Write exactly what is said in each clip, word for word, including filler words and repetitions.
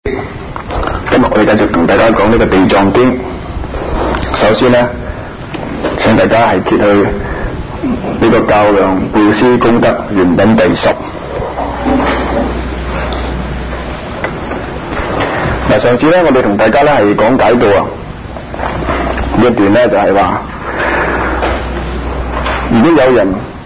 今日我哋繼續同大家講呢個地藏經。首先呢，請大家係揭去呢個較量布施功德原品第十。嗱，上次呢，我哋同大家呢係講解到啊，呢一段呢就係話，如果有人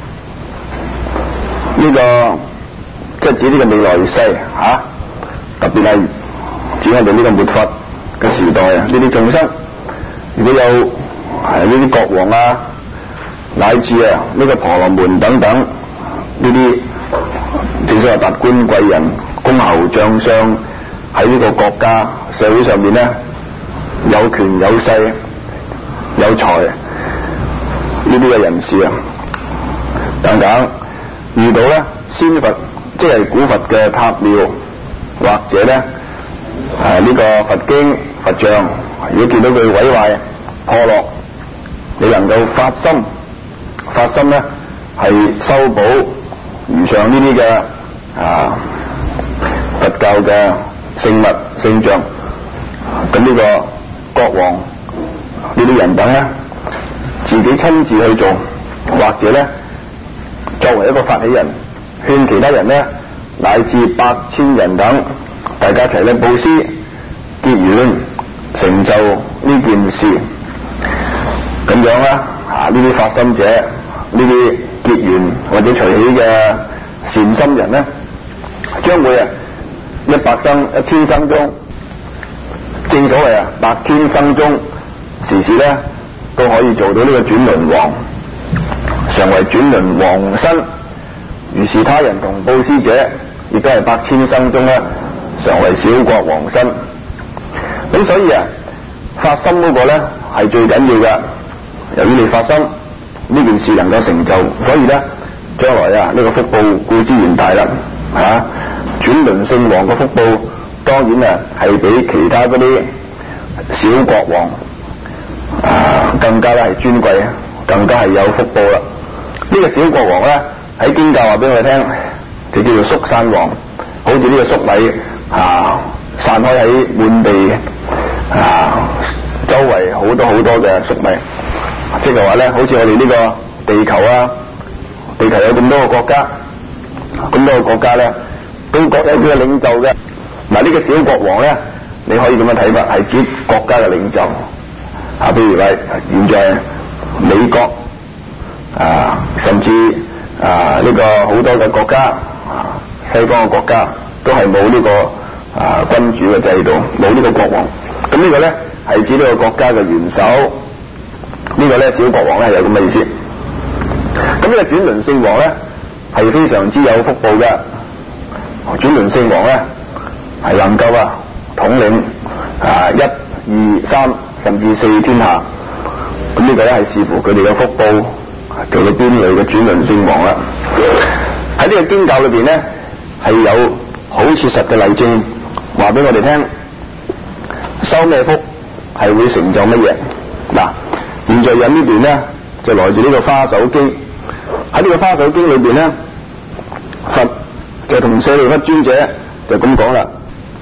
呢、這個即係指呢個未來世吓、啊，特別係指我哋呢個末法嘅時代啊，呢啲眾生如果有係呢啲國王啊，乃至啊呢、這個婆羅門等等呢啲，正所謂達官貴人、公侯將相喺呢個國家社會上面咧，有權有勢有財呢啲嘅人士啊，等等遇到咧仙佛，即係古佛嘅塔廟，或者咧誒呢個佛經佛像，如果見到佢毀壞破落，你能夠發心發心咧係修補如上呢啲嘅啊佛教嘅聖物聖像，咁呢個國王呢啲人等咧自己親自去做，或者咧作為一個發起人，勸其他人咧乃至百千人等，大家一齊咧布施結緣，成就呢件事，咁樣咧啊呢啲發心者，呢啲結緣或者隨喜嘅善心人咧，將會啊一百生一千生中，正所謂啊百千生中，時時咧都可以做到呢個轉輪王，常為轉輪王身。如是他人同布施者，亦都係百千生中咧，常為小國王身。咁所以啊，發心嗰個咧係最緊要嘅。由於你發心呢件事能夠成就，所以咧將來啊呢、這個福報固之然大啦嚇。轉輪聖王嘅福報當然啊係比其他嗰啲小國王啊更加咧係尊貴，更加係有福報啦。呢、這個小國王咧喺經教話俾我哋聽，就叫做粟散王，好似呢個粟米啊散開喺滿地啊，周圍好多好多嘅粟米，即係話咧，好似我哋呢個地球啊，地球有咁多個國家，咁多個國家咧都各有佢嘅領袖嘅。嗱、啊，呢、這個小國王咧，你可以咁樣睇法，係指國家嘅領袖啊，譬如話現在美國啊，甚至啊呢、這個好多嘅國家啊，西方嘅國家都係冇呢個啊君主嘅制度，冇呢個國王。咁呢個咧係指呢個國家嘅元首，這個、呢個咧小國王咧有咁嘅意思。咁呢個轉輪聖王咧係非常之有福報嘅。轉輪聖王咧係能夠啊統領啊一二三甚至四天下。咁呢個咧係視乎佢哋嘅福報做到邊類嘅轉輪聖王啦。喺呢個經教裏邊咧係有好切實嘅例證，話俾我哋聽修咩福係會成就乜嘢。嗱，現在有呢段咧就來自呢個花手經。喺呢個花手經裏邊咧，佛就同舍利弗尊者就咁講啦：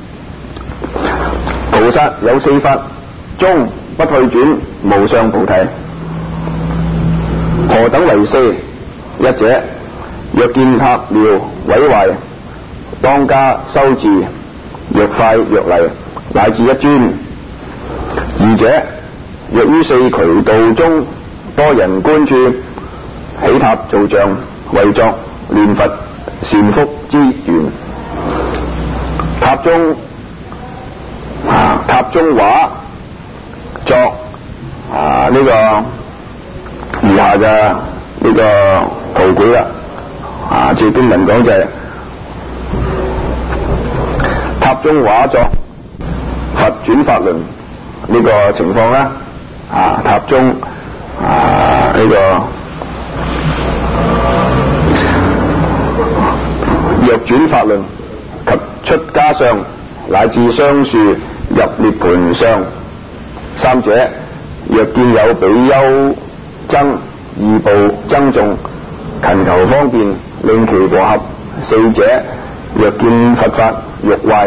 菩薩有四法，終不退轉無上菩提。何等為四？一者，若見塔廟毀壞，當加修治，若快若泥，乃至一尊。二者，若於四渠道中多人觀處，起塔造像，為作念佛善福之緣。塔中啊塔中畫作啊呢、這個以下嘅呢個圖繪啦。啊，照經文講就係塔中畫作佛轉法輪呢個情況啦。啊，塔中啊呢、這個若轉法輪及出家相，乃至雙樹入涅盤相。三者，若見有比丘僧二部僧眾，勤求方便，令其和合。四者，若見佛法欲壞，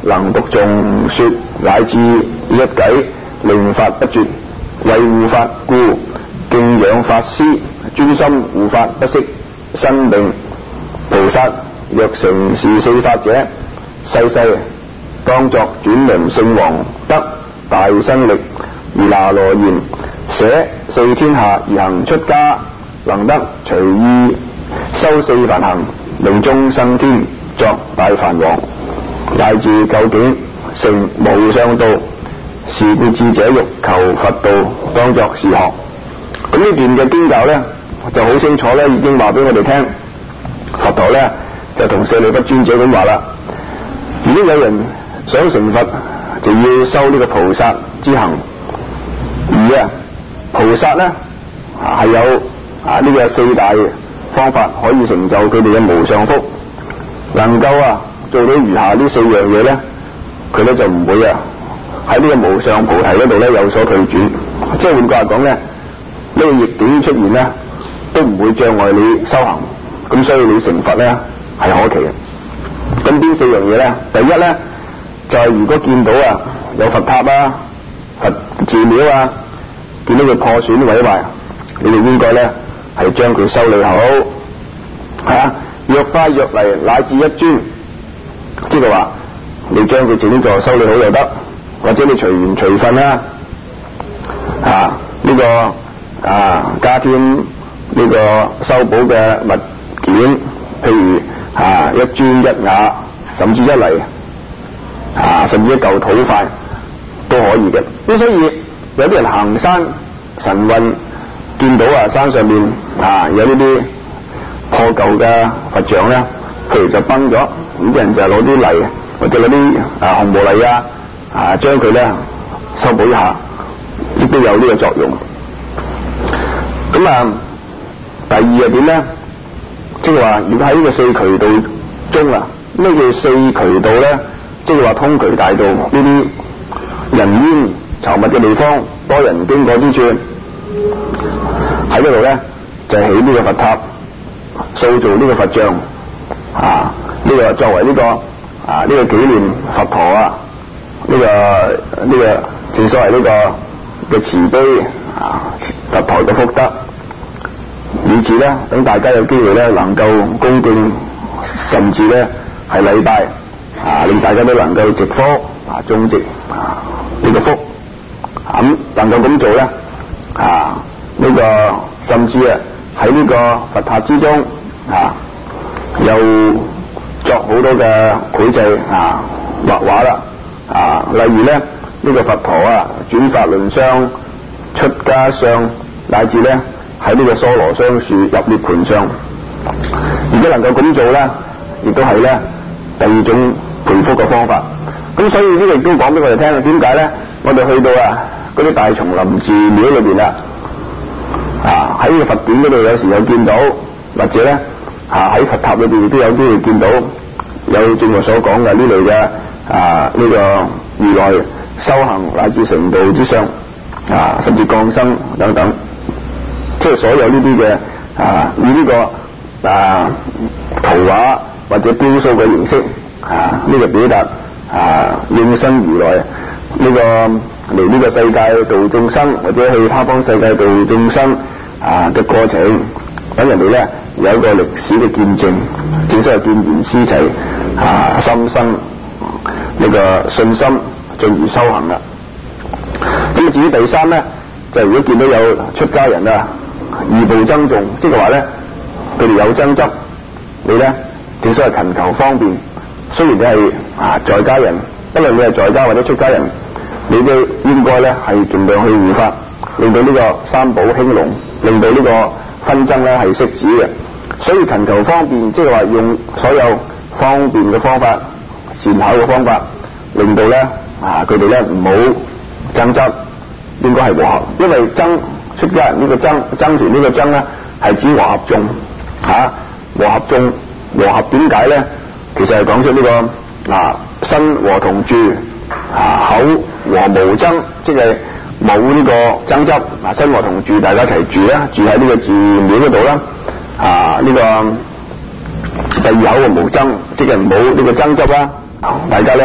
能讀誦說乃至一偈，令法不絕，為護法故，敬仰法師，專心護法不息，身定。菩薩若成是四法者，世世當作轉輪聖王得大身力，如那羅言，捨四天下而行出家，能得隨意修四梵行，令終生天作大梵王，乃至究竟成無上道。是故智者欲求佛道，當作是學。咁呢段嘅經教呢，就好清楚咧，已經話俾我哋聽，佛陀呢，就同舍利弗尊者咁話啦：如果有人想成佛，就要修呢個菩薩之行。而啊，菩薩呢，係有啊呢個四大方法可以成就佢哋嘅無上福，能夠啊做到餘下呢四樣嘢呢，佢呢就唔會啊喺呢個無上菩提嗰度呢有所退轉。即係換句話講呢，呢、呢個逆境出現呢，都唔會障礙你修行。咁所以你成佛呢係可期嘅。咁邊四樣嘢呢？第一呢，就係、是、如果見到啊有佛塔啊、佛寺廟啊，見到佢破損毀壞，你哋應該呢係將佢修理好，係啊，若花若泥乃至一磚，即係話你將佢整座修理好又得，或者你隨緣隨分啦，啊呢、這個啊加添呢個修補嘅物件，譬如啊一磚一瓦，甚至一泥啊，甚至一嚿土塊都可以嘅。咁所以有啲人行山晨運，見到啊山上面啊有呢啲破舊嘅佛像咧，譬如就崩咗，咁啲人就攞啲泥或者攞啲啊紅毛泥啊啊將佢咧修補一下，亦都有呢個作用。咁啊第二係點咧？即係話如果喺呢個四渠道中啊，咩叫四渠道咧？即係話通渠大道，呢啲人煙稠密嘅地方，多人經過之處，喺嗰度咧就起呢個佛塔，塑造呢個佛像啊，呢、這個作為呢、這個啊呢、這個紀念佛陀啊，呢、這個呢、這個正所謂呢個嘅慈悲啊，佛陀嘅福德，以至咧等大家有機會咧能夠恭敬，甚至咧係禮拜啊，令大家都能夠積福啊，種植啊呢、這個福，咁、啊、能夠咁做咧啊呢、這個甚至啊喺呢個佛塔之中啊又作好多嘅繪製啊畫畫啦啊，例如咧呢、這個佛陀啊轉法輪相、出家相，乃至咧喺呢個娑羅雙樹入涅盤相，如果能夠咁做咧，亦都係咧第二種培福嘅方法。咁所以呢個亦都講俾我哋聽，點解咧？我哋去到啊嗰啲大叢林寺廟裏邊啦，啊喺呢個佛典嗰度有時有見到，或者咧啊喺佛塔裏邊亦都有機會見到，有正如所講嘅呢類嘅啊呢、這個如來修行乃至成道之相啊，甚至降生等等，即係所有呢啲嘅啊以呢、這個啊圖畫或者雕塑嘅形式啊呢、這個表達啊應身如來呢、這個嚟呢個世界度眾生，或者去他方世界度眾生啊嘅過程，等人哋咧有一個歷史嘅見證，正所謂見賢思齊啊，心生呢個信心，進而修行啦。咁至於第三咧，就係、如果見到有出家人啊異步增重，即係話咧佢哋有爭執，你咧正所謂勤求方便。雖然你係啊在家人，不論你係在家或者出家人，你都應該咧係盡量去護法，令到呢個三寶興隆，令到呢個紛爭咧係息止嘅。所以勤求方便，即係話用所有方便嘅方法、善巧嘅方法，令到咧啊佢哋咧唔好爭執，應該係和合。因為爭出家人呢個爭爭團呢個爭咧係指和合眾嚇、啊，和合眾和合點解咧？其實係講出呢、這個啊身和同住啊口和無爭，即係冇呢個爭執啊，身和同住，大家一齊住啦，住喺呢個寺廟嗰度啦啊呢、這個第二口嘅無爭，即係冇呢個爭執啦，大家咧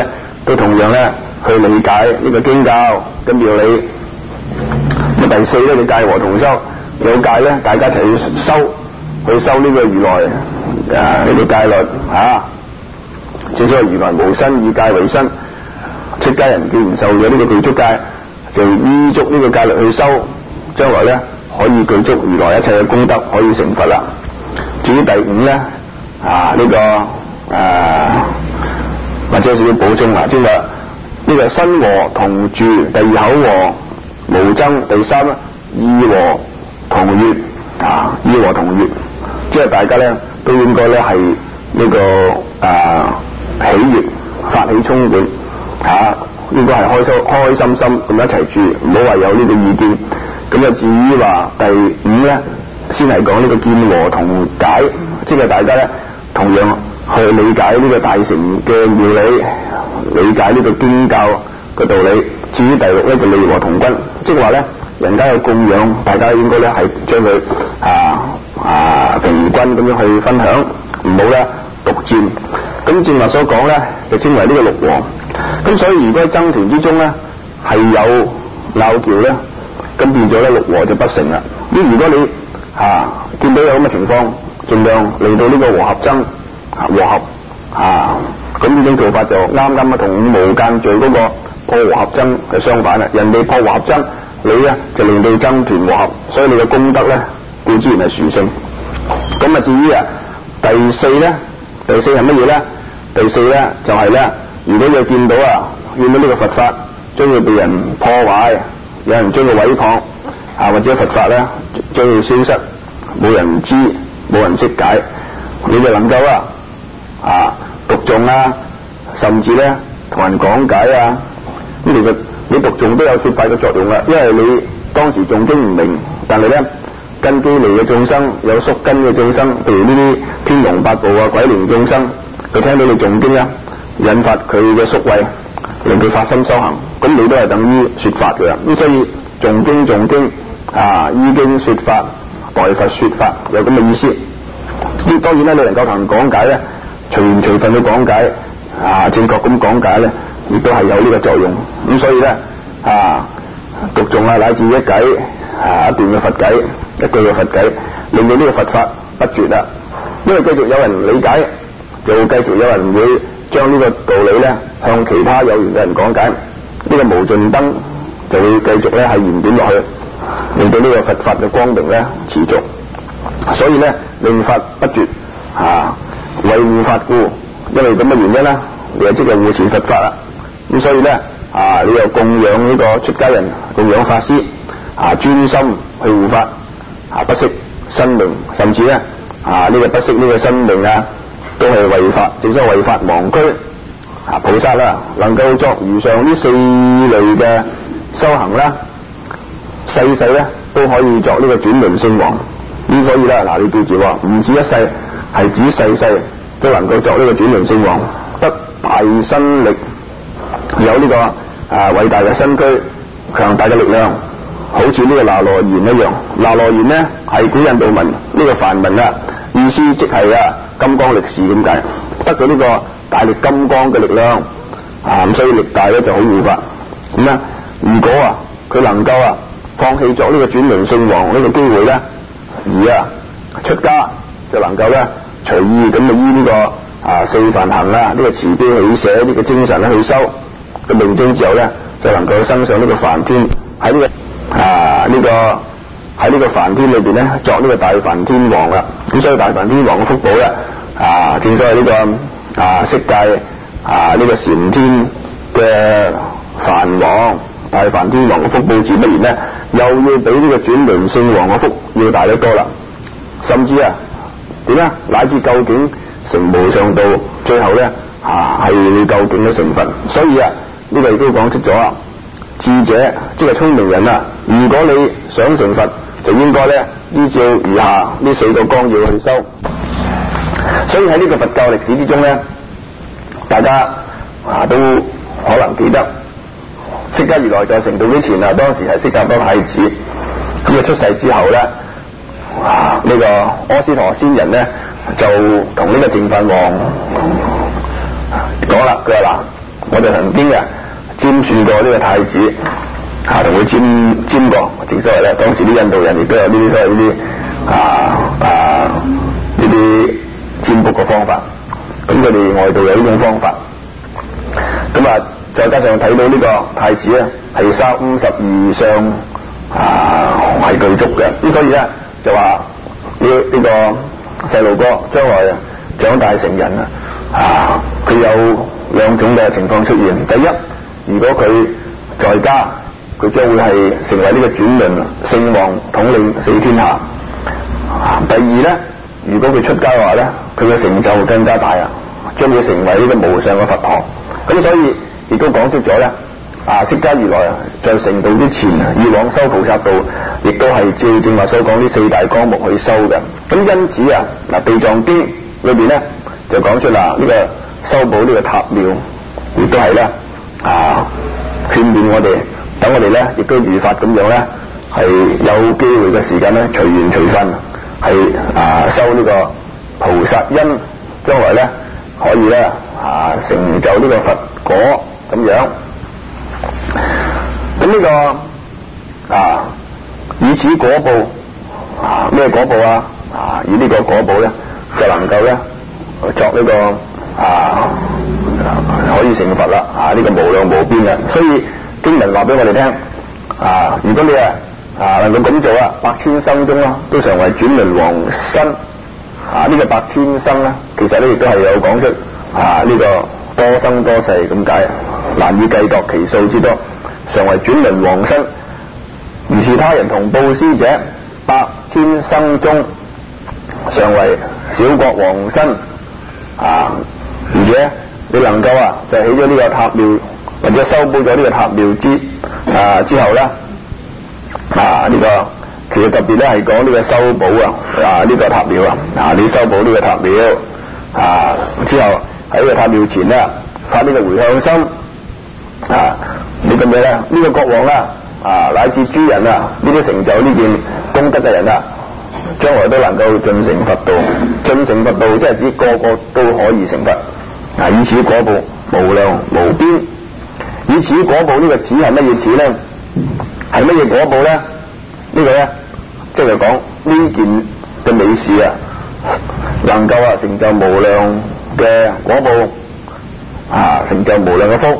都同樣咧去理解呢個經教嘅妙理。咁第四咧，你戒和同修，有戒咧，大家一齊去修，去修呢個如來啊呢個戒律啊。正所謂如來無身，以戒為身。出家人既然受咗呢個具足戒，就依足呢個戒律去修，將來咧可以具足如來一切嘅功德，可以成佛啦。至於第五咧啊呢、這個誒、啊、或者少少補充啊，即係話呢個身和同住，第二口和無爭，第三咧意和同悅啊，意和同悅，即係大家咧都應該咧係呢個誒、啊、喜悅發起充滿啊，應該係開心開開心心咁一齊住，唔好話有呢個意見。咁啊至於話第五咧，先係講呢個見和同解，即係大家咧同樣去理解呢個大乘嘅妙理，理解呢個經教嘅道理。至於第六咧就利和同均，即係話咧人家有供養，大家應該咧係將佢啊啊平均咁樣去分享，唔好咧獨佔。咁正話所講咧就稱為呢個六和。咁所以如果喺僧團之中咧係有拗撬咧，咁變咗咧六和就不成啦。咁如果你啊見到有咁嘅情況，盡量令到呢個和合僧啊和合啊，咁呢種做法就啱啱啊同五無間罪嗰個破和合僧係相反啦。人哋破和合僧，你咧就令到僧團和合，所以你嘅功德咧固之然係殊勝。咁啊至於啊第四咧，第四係乜嘢咧？第四咧就係、是、咧，如果你見到啊見到呢個佛法將佢被人破壞，有人將佢毀謗啊，或者佛法咧將佢消失，冇人知冇人識解，你就能夠啊啊讀誦啊，甚至咧同人講解啊。咁其實你讀誦都有說法嘅作用啦，因為你當時誦經唔明，但係咧根基嚟嘅眾生，有宿根嘅眾生，譬如呢啲天龍八部啊鬼靈眾生，佢聽到你誦經啊，引發佢嘅宿慧，令佢發心修行，咁你都係等於說法嘅。咁所以誦經誦經啊，依經說法，代佛說法，有咁嘅意思。咁當然咧，你能夠同人講解咧，隨緣隨分去講解啊，正確咁講解咧，亦都係有呢個作用。咁所以咧啊，讀誦啊乃至一偈啊一段嘅佛偈，一句嘅佛偈，令到呢個佛法不絕啦。因為繼續有人理解，就繼續有人會將呢個道理咧向其他有緣嘅人講解，呢、這個無盡燈就會繼續咧係延展落去，令到呢個佛法嘅光明咧持續。所以咧令法不絕啊，維護法故，因為咁嘅原因咧，你就即係護持佛法啦。咁所以咧啊，你又供養呢個出家人，供養法師啊，專心去護法啊，不惜生命，甚至咧啊呢、這個不惜呢個生命啊，都係為法，正所謂為法忘軀啊。菩薩啦，能夠作如上呢四類嘅修行啦，世世咧都可以作呢個轉輪聖王。咁所以咧，嗱你記住喎，唔止一世，係指世世都能夠作呢個轉輪聖王，得大身力，有呢、這個啊偉大嘅身軀，強大嘅力量，好似呢個那羅延一樣。那羅延呢係古印度文，呢、這個梵文啊，意思即係啊金剛力士咁解，得到呢個大力金剛嘅力量啊，咁所以力大咧就好護法。咁咧，如果啊佢能夠啊放棄作呢個轉輪聖王呢個機會咧，而啊出家就能夠咧隨意咁啊依呢個啊四梵行啊呢個慈悲喜捨呢個精神咧去修嘅命中之後咧，就能夠升上呢個梵天，喺呢、這個啊呢、這個喺呢個梵天裏邊咧作呢個大梵天王啦。咁所以大梵天王嘅福報咧啊，正所謂呢個啊色界啊呢、這個禪天嘅梵王大梵天王嘅福報自不然咧，又要比呢個轉輪聖王嘅福要大得多啦。甚至啊點啊乃至究竟成無上道，最後咧啊係你究竟嘅成佛。所以啊呢、這個亦都講出咗啊，智者即係聰明人啊，如果你想成佛，就應該咧依照以下呢四個綱要去修。所以喺呢個佛教歷史之中咧，大家啊都可能記得釋迦如來在成道之前啊，當時係釋迦多太子，咁佢出世之後咧，啊呢、這個阿斯陀仙人咧就同呢個淨飯王講啦，佢話嗱， 我哋曾經啊占據過呢個太子，啊同佢占占過，正所謂咧，當時啲印度人亦都有呢啲所謂呢啲啊啊呢啲占卜嘅方法，咁佢哋外道有呢種方法，咁啊再加上睇到呢個太子啊係三十二相啊係具足嘅，咁所以咧就話呢呢個細路哥將來啊長大成人啊，啊佢有兩種嘅情況出現。第一，如果佢在家，佢將會係成為呢個轉輪聖王，統領四天下。第二咧，如果佢出家嘅話咧，佢嘅成就更加大啊，將會成為呢個無上嘅佛陀。咁所以亦都講出咗咧，啊釋迦如來在成道之前，以往修菩薩道，亦都係照正話所講呢四大綱目去修嘅。咁因此啊，嗱《地藏經》裏邊咧就講出啦，呢、這個修補呢個塔廟，亦都係咧啊勸勉我哋，等我哋咧亦都如法咁樣咧，係有機會嘅時間咧隨緣隨分，係啊修呢個菩薩因，將來咧可以咧啊成就呢個佛果咁樣。咁呢、這個啊以此果報啊咩果報啊？啊以呢個果報咧就能夠咧作呢、這個啊可以成佛啦！啊呢、這個無量無邊嘅，所以經文話俾我哋聽啊，如果你啊啊能夠咁做啊，百千生中啦都成為轉輪王身啊！呢、這個百千生咧，其實咧亦都係有講出啊呢、這個多生多世咁解，難以計度其數之多，常為轉輪王身。如是他人同布施者，百千生中常為小國王身啊！而且你能夠啊就起咗呢個塔廟，或者修補咗呢個塔廟之啊之後咧啊呢、這個其實特別咧係講呢個修補啊啊呢、這個塔廟啊啊你修補呢個塔廟啊之後喺呢個塔廟前咧發呢個回向心啊，你咁樣咧呢、這個國王啊啊乃至諸人啊呢啲成就呢件功德嘅人啊，將來都能夠進成佛道。進成佛道即係指個個都可以成佛。啊！以此果報無量無邊，以此果報呢個此係乜嘢此咧？係乜嘢果報咧？這個、呢個咧即係講呢件嘅美事啊，能夠啊成就無量嘅果報啊，成就無量嘅福。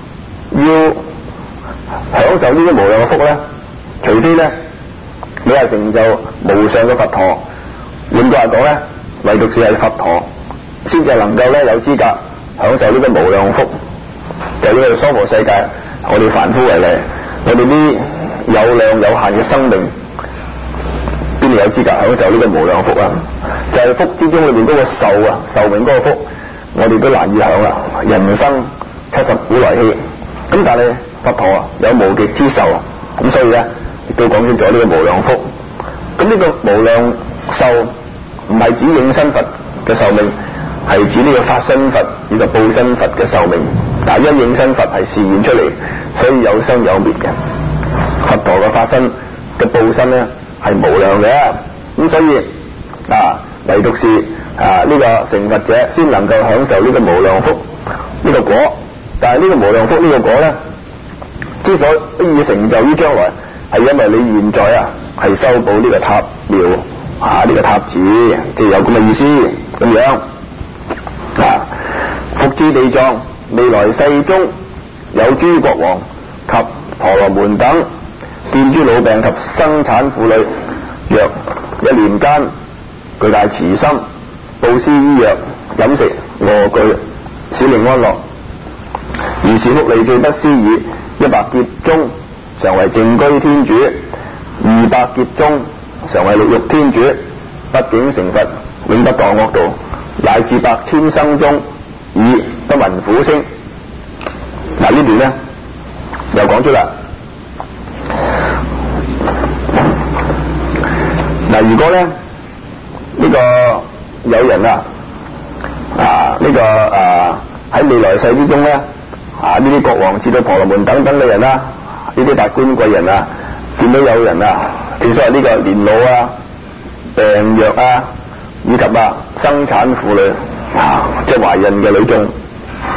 要享受呢啲無量嘅福咧，除非咧你係成就無上嘅佛陀。換句話講咧，唯獨是係佛陀先至能夠咧有資格享受呢個無量福。就呢個娑婆世界，我哋凡夫為例，我哋啲有量有限嘅生命，邊度有資格享受呢個無量福啊？就係、是、福之中裏邊嗰個壽啊，壽命嗰個福，我哋都難以享啊！人生七十古來稀，咁但係佛陀啊有無極之壽啊，咁所以咧亦都講清楚呢個無量福。咁呢個無量壽唔係指應身佛嘅壽命，係指呢個法身佛以及報身佛嘅壽命。但因應身佛係示現出嚟，所以有生有滅嘅。佛陀嘅法身嘅報身咧係無量嘅，咁所以啊唯獨是啊呢、這個成佛者先能夠享受呢個無量福呢、這個果。但係呢個無量福呢個果咧，之所以成就於將來，係因為你現在啊係修補呢個塔廟啊呢、這個塔寺，即係有咁嘅意思咁樣啊。復至地藏，未來世中有諸國王及婆羅門等，見諸老病及生產婦女，若一年間具大慈心，布施醫藥、飲食、臥具，使令安樂。如是福利最不思議。一百劫中常為淨居天主，二百劫中常為六欲天主，不竟成佛，永不墮惡道，乃至百千生中已不聞苦聲。嗱呢段咧又講出啦。嗱如果咧呢、這個有人啊啊呢、這個啊喺未來世之中咧啊呢啲國王至到婆羅門等等嘅人啦，呢啲達官貴人啊，見到有人啊，正所謂呢個年老啊、病弱啊，以及啊生產婦女啊，即係懷孕嘅女眾，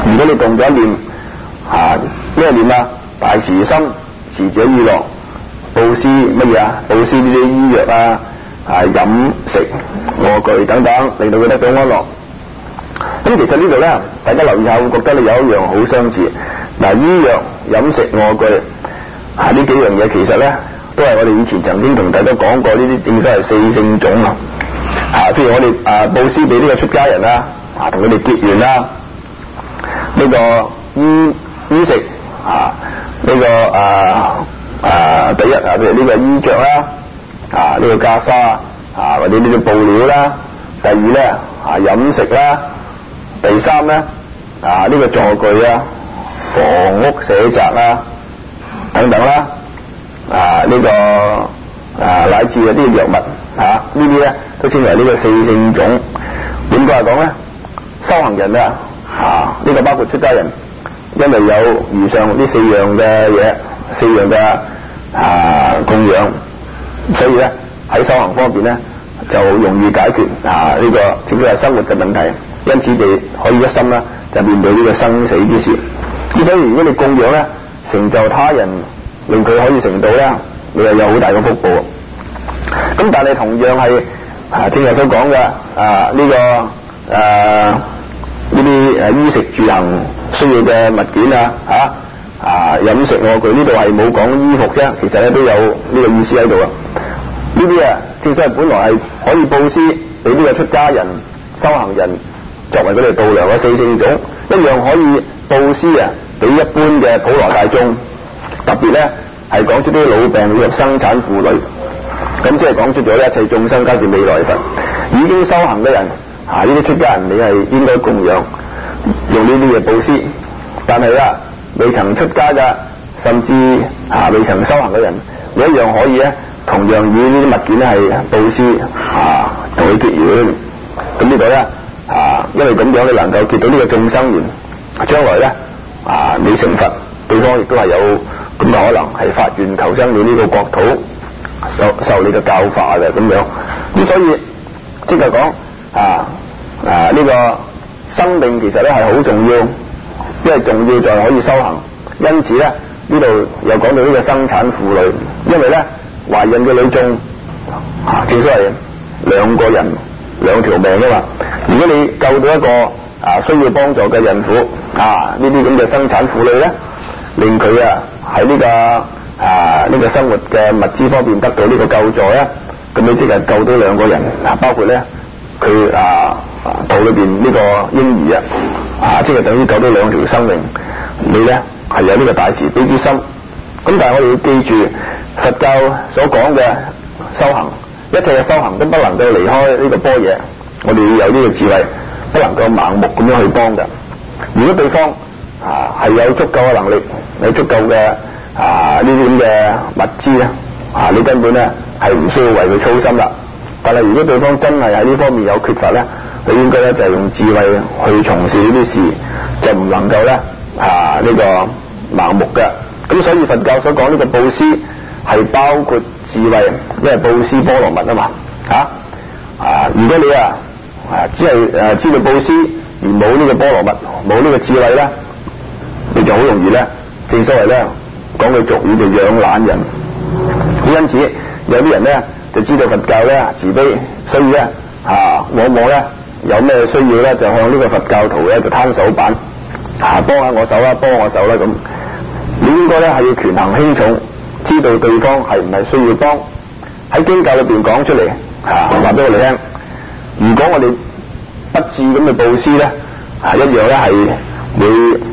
如果你動咗一念啊咩念啊？大慈心，慈者意樂，布施乜嘢啊？布施呢啲醫藥啊、啊飲食、臥具等等，令到佢得到安樂。咁其實呢度咧，大家留意下，會覺得你有一樣好相似。嗱，醫藥、飲食、臥具啊呢幾樣嘢，其實咧都係我哋以前曾經同大家講過，呢啲正所謂四聖種啊。啊，譬如我哋啊布施俾呢個出家人啦，啊同佢哋結緣啦，呢個醫醫食啊，呢個啊啊第一啊，譬如呢個衣着啦，啊呢個袈裟啊或者呢啲布料啦，第二咧啊飲食啦，第三咧啊呢個坐具啊、房屋舍宅啦等等啦，啊呢個啊乃至嗰啲藥物啊呢啲咧都稱為呢個四聖種。點解嚟講咧？修行人啊啊呢個包括出家人，因為有以上呢四樣嘅嘢，四樣嘅啊供養，所以咧喺修行方面咧就容易解決啊呢個正所謂生活嘅問題，因此就可以一心啦就面對呢個生死之事。咁所以如果你供養咧成就他人，令佢可以成道咧，你係有好大嘅福報。咁但係同樣係啊正如所講嘅啊呢個誒呢啲誒衣食住行需要嘅物件啊嚇啊飲食臥具，呢度係冇講衣服啫，其實咧都有呢個意思喺度啊。呢啲啊正所謂本來係可以布施俾呢個出家人、修行人作為佢哋度量嘅四聖種，一樣可以布施啊俾一般嘅普羅大眾，特別咧係講出啲老病以及生產婦女，咁即係講出咗一切眾生皆是未來佛，已經修行嘅人啊呢啲出家人你係應該供養，用呢啲嘢布施。但係啊未曾出家嘅，甚至啊未曾修行嘅人，你一樣可以咧同樣以呢啲物件咧係布施啊同佢結緣。咁呢個咧啊因為咁樣你能夠結到呢個眾生緣，將來咧啊你成佛，對方亦都係有咁嘅可能係發願求生你呢個國土，受受你嘅教化嘅咁樣。咁所以即係講啊啊呢個生命其實咧係好重要，因為重要在可以修行。因此咧呢度又講到呢個生產婦女，因為咧懷孕嘅女眾啊正所謂兩個人兩條命噶嘛。如果你救到一個啊需要幫助嘅孕婦啊呢啲咁嘅生產婦女咧，令佢啊喺呢個啊呢個生活嘅物資方面得到呢個救助咧，咁你即係救到兩個人啊，包括咧佢啊肚裏邊呢個嬰兒啊啊即係等於救到兩條生命，你咧係有呢個大慈悲之心。咁但係我哋要記住佛教所講嘅修行，一切嘅修行都不能夠離開呢個般若，我哋要有呢個智慧，不能夠盲目咁樣去幫嘅。如果對方啊係有足夠嘅能力，有足夠嘅啊呢啲咁嘅物資咧啊，你根本咧係唔需要為佢操心啦。但係如果對方真係喺呢方面有缺乏咧，你應該咧就係用智慧去從事呢啲事，就唔能夠咧啊呢個盲目嘅。咁所以佛教所講呢個布施係包括智慧，因為布施波羅蜜啊嘛嚇啊！如果你啊啊只係誒知道布施而冇呢個波羅蜜，冇呢個智慧咧，你就好容易咧，正所謂咧講句俗語就養懶人。因此有啲人咧就知道佛教咧慈悲，所以咧啊往往咧有咩需要咧就向呢個佛教徒咧就攤手板啊，幫下我手啦，幫我手啦咁。你應該咧係要權衡輕重，知道對方係唔係需要幫。喺經教裏邊講出嚟嚇，話俾我哋聽。如果我哋不智咁去布施咧，啊一樣咧係會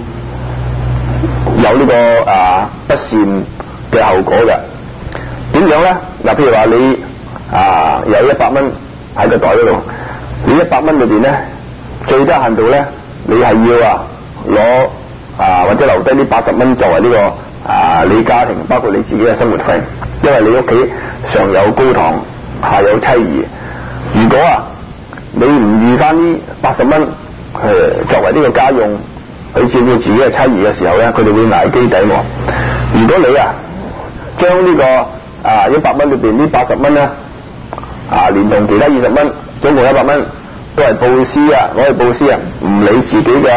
有呢、這個啊不善嘅後果嘅。點樣咧？嗱，譬如話你啊有一百蚊喺個袋嗰度，你一百蚊裏邊咧最低限度咧，你係要啊攞。啊，或者留低呢八十蚊作為呢、這個啊你家庭包括你自己嘅生活費，因為你屋企上有高堂，下有妻兒。如果啊你唔預翻呢八十蚊誒作為呢個家用去照顧自己嘅妻兒嘅時候咧，佢哋會捱飢抵餓。如果你啊將呢、這個啊一百蚊裏邊呢八十蚊咧啊連同其他二十蚊總共一百蚊都係布施啊，攞去布施啊，唔理自己嘅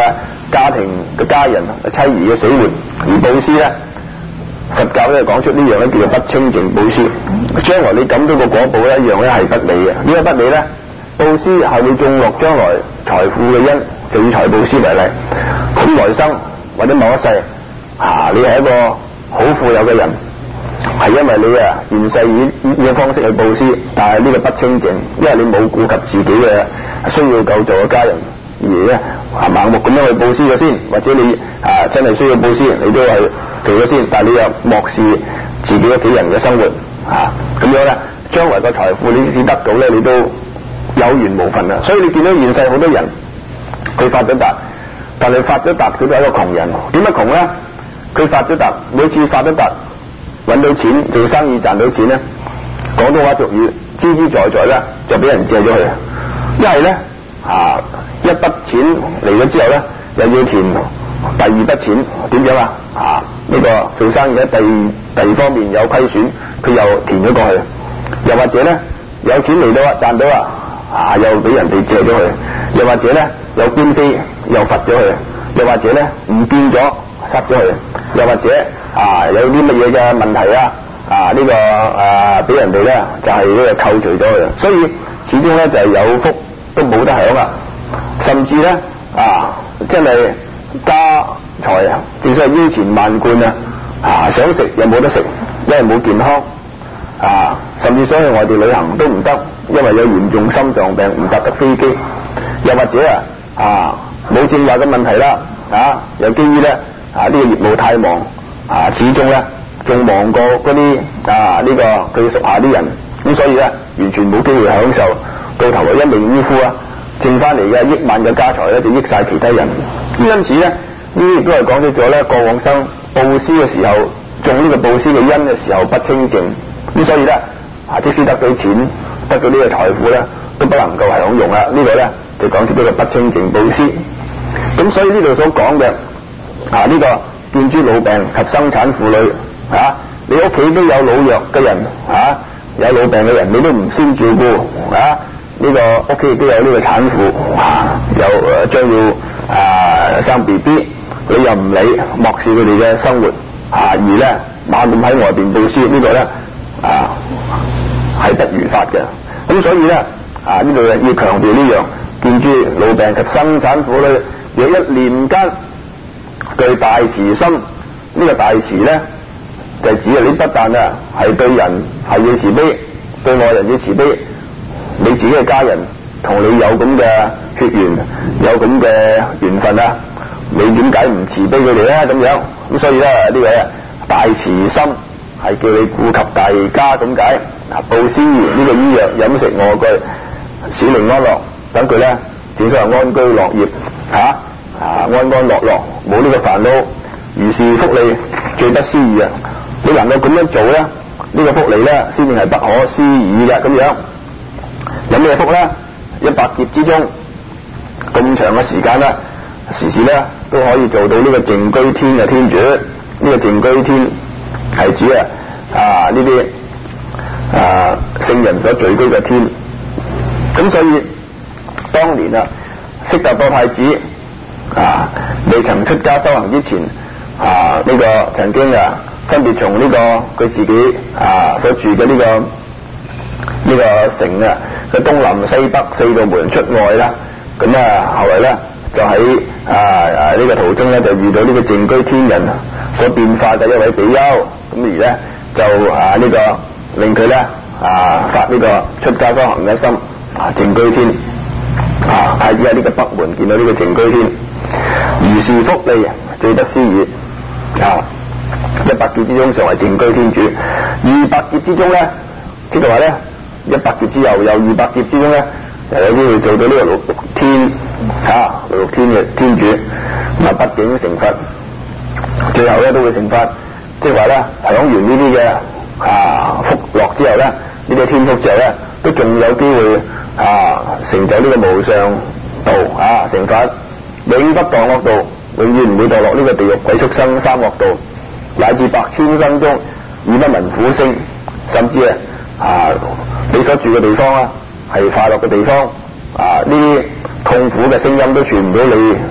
家庭嘅家人、妻兒嘅死活而布施咧，佛教咧講出呢樣咧叫做不清淨布施。將來你感到個果報咧一樣咧係不利嘅。呢個不利咧，布施係會種落將來財富嘅因，就以財布施為例。咁來生或者某一世啊，你係一個好富有嘅人，係因為你啊現世以呢個方式去布施，但係呢個不清淨，因為你冇顧及自己嘅需要救助嘅家人，而咧盲目咁樣去布施咗先，或者你啊真係需要布施，你都係做咗先，但係你又漠視自己屋企人嘅生活啊，咁樣咧，將來個財富你只得到咧，你都有緣無份啦。所以你見到現世好多人，佢發咗達，但係發咗達佢都係一個窮人。點解窮咧？佢發咗達，每次發咗達揾到錢做生意賺到錢咧，廣東話俗語資資在在咧就俾人借咗佢。一係咧啊一筆錢嚟咗之後咧，又要填第二筆錢，點樣啊？啊呢、這個做生意喺第第二方面有虧損，佢又填咗過去。又或者咧有錢嚟到啊賺到啊啊又俾人哋借咗佢。又或者咧有官非又罰咗佢。又或者咧唔見咗塞咗佢。又或者啊有啲乜嘢嘅問題啊啊呢、這個啊俾人哋咧就係、是、呢個扣除咗佢。所以始終咧就係、是、有福都冇得享啊，甚至咧啊真係家財啊，正所謂腰纏萬貫啊，啊想食又冇得食，因為冇健康啊，甚至想去外地旅行都唔得，因為有嚴重心臟病唔搭得飛機。又或者啊啊冇正話嘅問題啦啊，又基於咧啊呢、這個業務太忙啊，始終咧仲忙過嗰啲啊呢、這個佢屬下啲人，咁所以咧完全冇機會享受，到頭來一命嗚呼啊，剩翻嚟嘅億萬嘅家財咧就益晒其他人。因此咧呢啲亦都係講出咗咧過往生布施嘅時候種呢個布施嘅因嘅時候不清淨，咁所以咧啊即使得到錢得到呢個財富咧都不能夠享用啦。呢、這個咧就講出呢個不清淨布施。咁所以呢度所講嘅啊呢、這個見諸老病及生產婦女啊，你屋企都有老弱嘅人啊，有老病嘅人你都唔先照顧啊，呢、這個屋企亦都有呢個產婦啊，有將要啊生 B B， 你又唔理，漠視佢哋嘅生活啊，而咧猛咁喺外邊布施，這個、呢個咧啊係不如法嘅。咁所以咧啊呢度要強調呢樣，見諸老病及生產婦女，若一念間具大慈心，呢、這個大慈咧就指啊你不但啊係對人係要慈悲，對外人要慈悲，你自己嘅家人同你有咁嘅血緣，有咁嘅緣分啊，你點解唔慈悲佢哋咧？咁樣咁所以咧呢個大慈心係叫你顧及大家咁解。嗱，布施呢個醫藥飲食臥具，使令安樂，等佢咧正所謂安居樂業吓啊，安安樂樂，冇呢個煩惱，如是福利最不思議啊！你能夠咁樣做咧，呢、這個福利咧先至係不可思議嘅。咁樣有咩福咧？一百劫之中咁長嘅時間啦，時時咧都可以做到呢個淨居天嘅天主。呢、這個淨居天係指啊啊呢啲啊聖人所聚居嘅天。咁所以當年啊悉達多太子啊未曾出家修行之前啊呢、這個曾經啊分別從呢個佢自己啊所住嘅呢、這個呢、這個城啊嘅東南西北四道門出外啦。咁啊後來咧就喺啊啊呢、這個途中咧就遇到呢個淨居天人所變化嘅一位比丘，咁而咧就啊呢、這個令佢咧啊發呢個出家修行嘅心啊淨居天啊太子喺呢個北門見到呢個淨居天，如是福利最不思議啊！一百劫之中成為淨居天主，二百劫之中咧即係話咧一百劫之後又二百劫之中咧又有機會做到呢個六六天啊六六天嘅天主，咁啊畢竟成佛，最後咧都會成佛，即係話咧享完呢啲嘅啊福樂之後咧，呢啲天福之後咧都仲有機會啊成就呢個無上道啊成佛，永不墮惡道，永遠唔會墮落呢個地獄鬼畜生三惡道，乃至百千生中已不聞苦聲，甚至啊你所住嘅地方啊係快樂嘅地方啊，呢啲痛苦嘅聲音都傳唔到你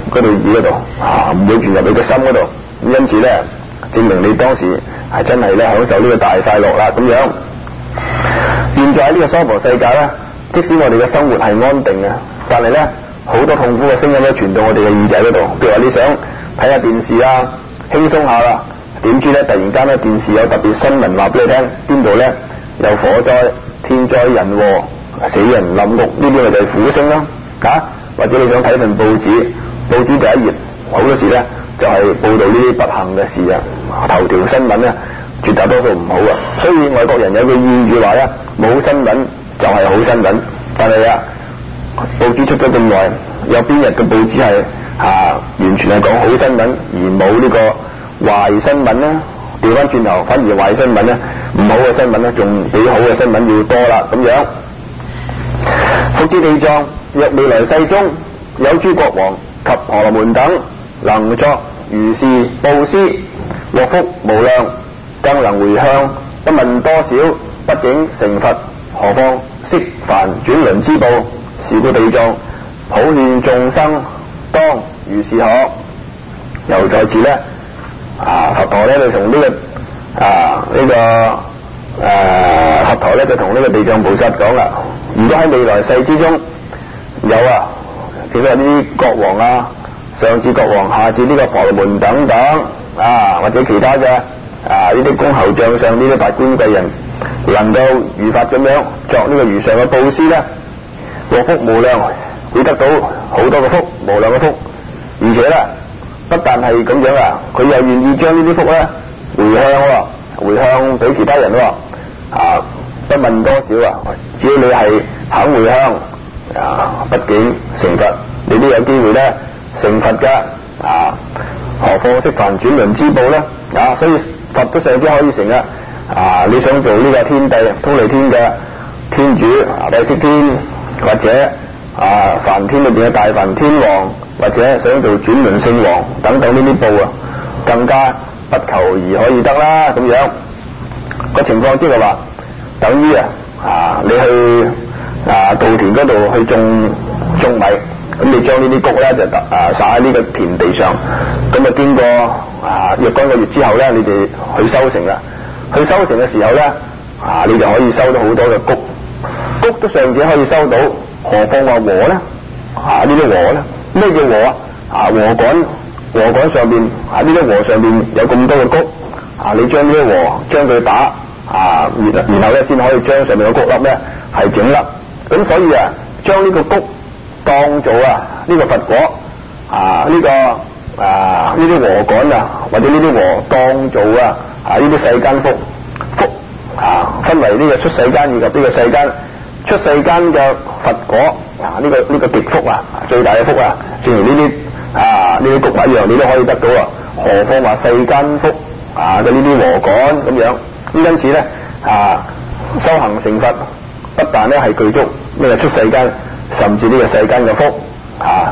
嗰度耳嗰度啊，唔會傳入你個心嗰度。咁因此咧，證明你當時係真係咧享受呢個大快樂啦咁樣。現在喺呢個娑婆世界咧，即使我哋嘅生活係安定嘅，但係咧好多痛苦嘅聲音咧傳到我哋嘅耳仔嗰度。譬如話你想睇下電視啊，輕鬆下啦，點知咧突然間咧電視有特別新聞話俾你聽，邊度咧有火災、天災人禍、死人冧屋，呢啲咪就係苦聲啦嚇。或者你想睇份報紙，報紙第一頁好多時咧就係、是、報導呢啲不幸嘅事啊，頭條新聞咧絕大多數唔好啊。所以外國人有句諺語話咧，冇新聞就係好新聞。但係啊，報紙出咗咁耐，有邊日嘅報紙係啊完全係講好新聞而冇呢個壞新聞咧？調翻轉頭，反而壞新聞咧，唔好嘅新聞咧，仲比好嘅新聞要多啦咁樣。復至地藏，若未來世中有諸國王及婆羅門等能作如是布施，獲福無量，更能回向，不問多少，畢竟成佛，何況悉凡轉輪之報。是故地藏普勸眾生當如是學。又再次咧啊，佛陀咧就從呢、這個啊呢、這個誒、啊、佛陀咧就同呢個地藏菩薩講啦，如果喺未來世之中有啊，其實呢啲國王啊，上至國王，下至呢個婆羅門等等啊，或者其他嘅啊呢啲公侯將相呢啲達官貴人，能夠如法咁樣作呢個如上嘅布施咧，獲福無量，會得到好多嘅福，無量嘅福。而且咧不但係咁樣啊，佢又願意將呢啲福咧回向喎，回向俾其他人喎啊，不問多少啊，只要你係肯回向啊，畢竟成佛，你都有機會咧成佛㗎啊，何況悉凡轉輪之報咧啊，所以佛都尚且可以成啊！啊，你想做呢個天帝忉利天嘅天主啊，帝釋天，或者啊梵天裏邊嘅大梵天王，或者想做轉輪聖王等等呢啲報啊，更加不求而可以得啦咁樣。個情況即係話，等於啊啊你去啊稻田嗰度去種種米，咁你將呢啲穀咧就啊撒喺呢個田地上，咁啊經過啊若干個月之後咧，你哋去收成啦。去收成嘅時候咧，啊你就可以收到好多嘅穀，穀都尚且可以收到，何況話禾咧？啊呢啲禾咧，咩叫禾啊？啊禾稈，禾稈上邊啊呢啲禾上邊有咁多嘅穀，啊你將呢啲禾將佢打啊，然然後咧先可以將上面嘅穀粒咧係整粒，咁所以啊將呢個穀當做啊呢個佛果啊呢個啊呢啲禾稈啊或者呢啲禾當做啊。啊！呢啲世間福福啊，分為呢個出世間以及呢個世間。出世間嘅佛果啊，呢、這個呢、這個極福啊，最大嘅福啊，正如呢啲啊呢啲穀物一樣，你都可以得到啊。何況話世間福啊嘅呢啲禾稈咁樣。咁因此咧啊，修行成佛不但咧係具足呢個出世間，甚至呢個世間嘅福啊。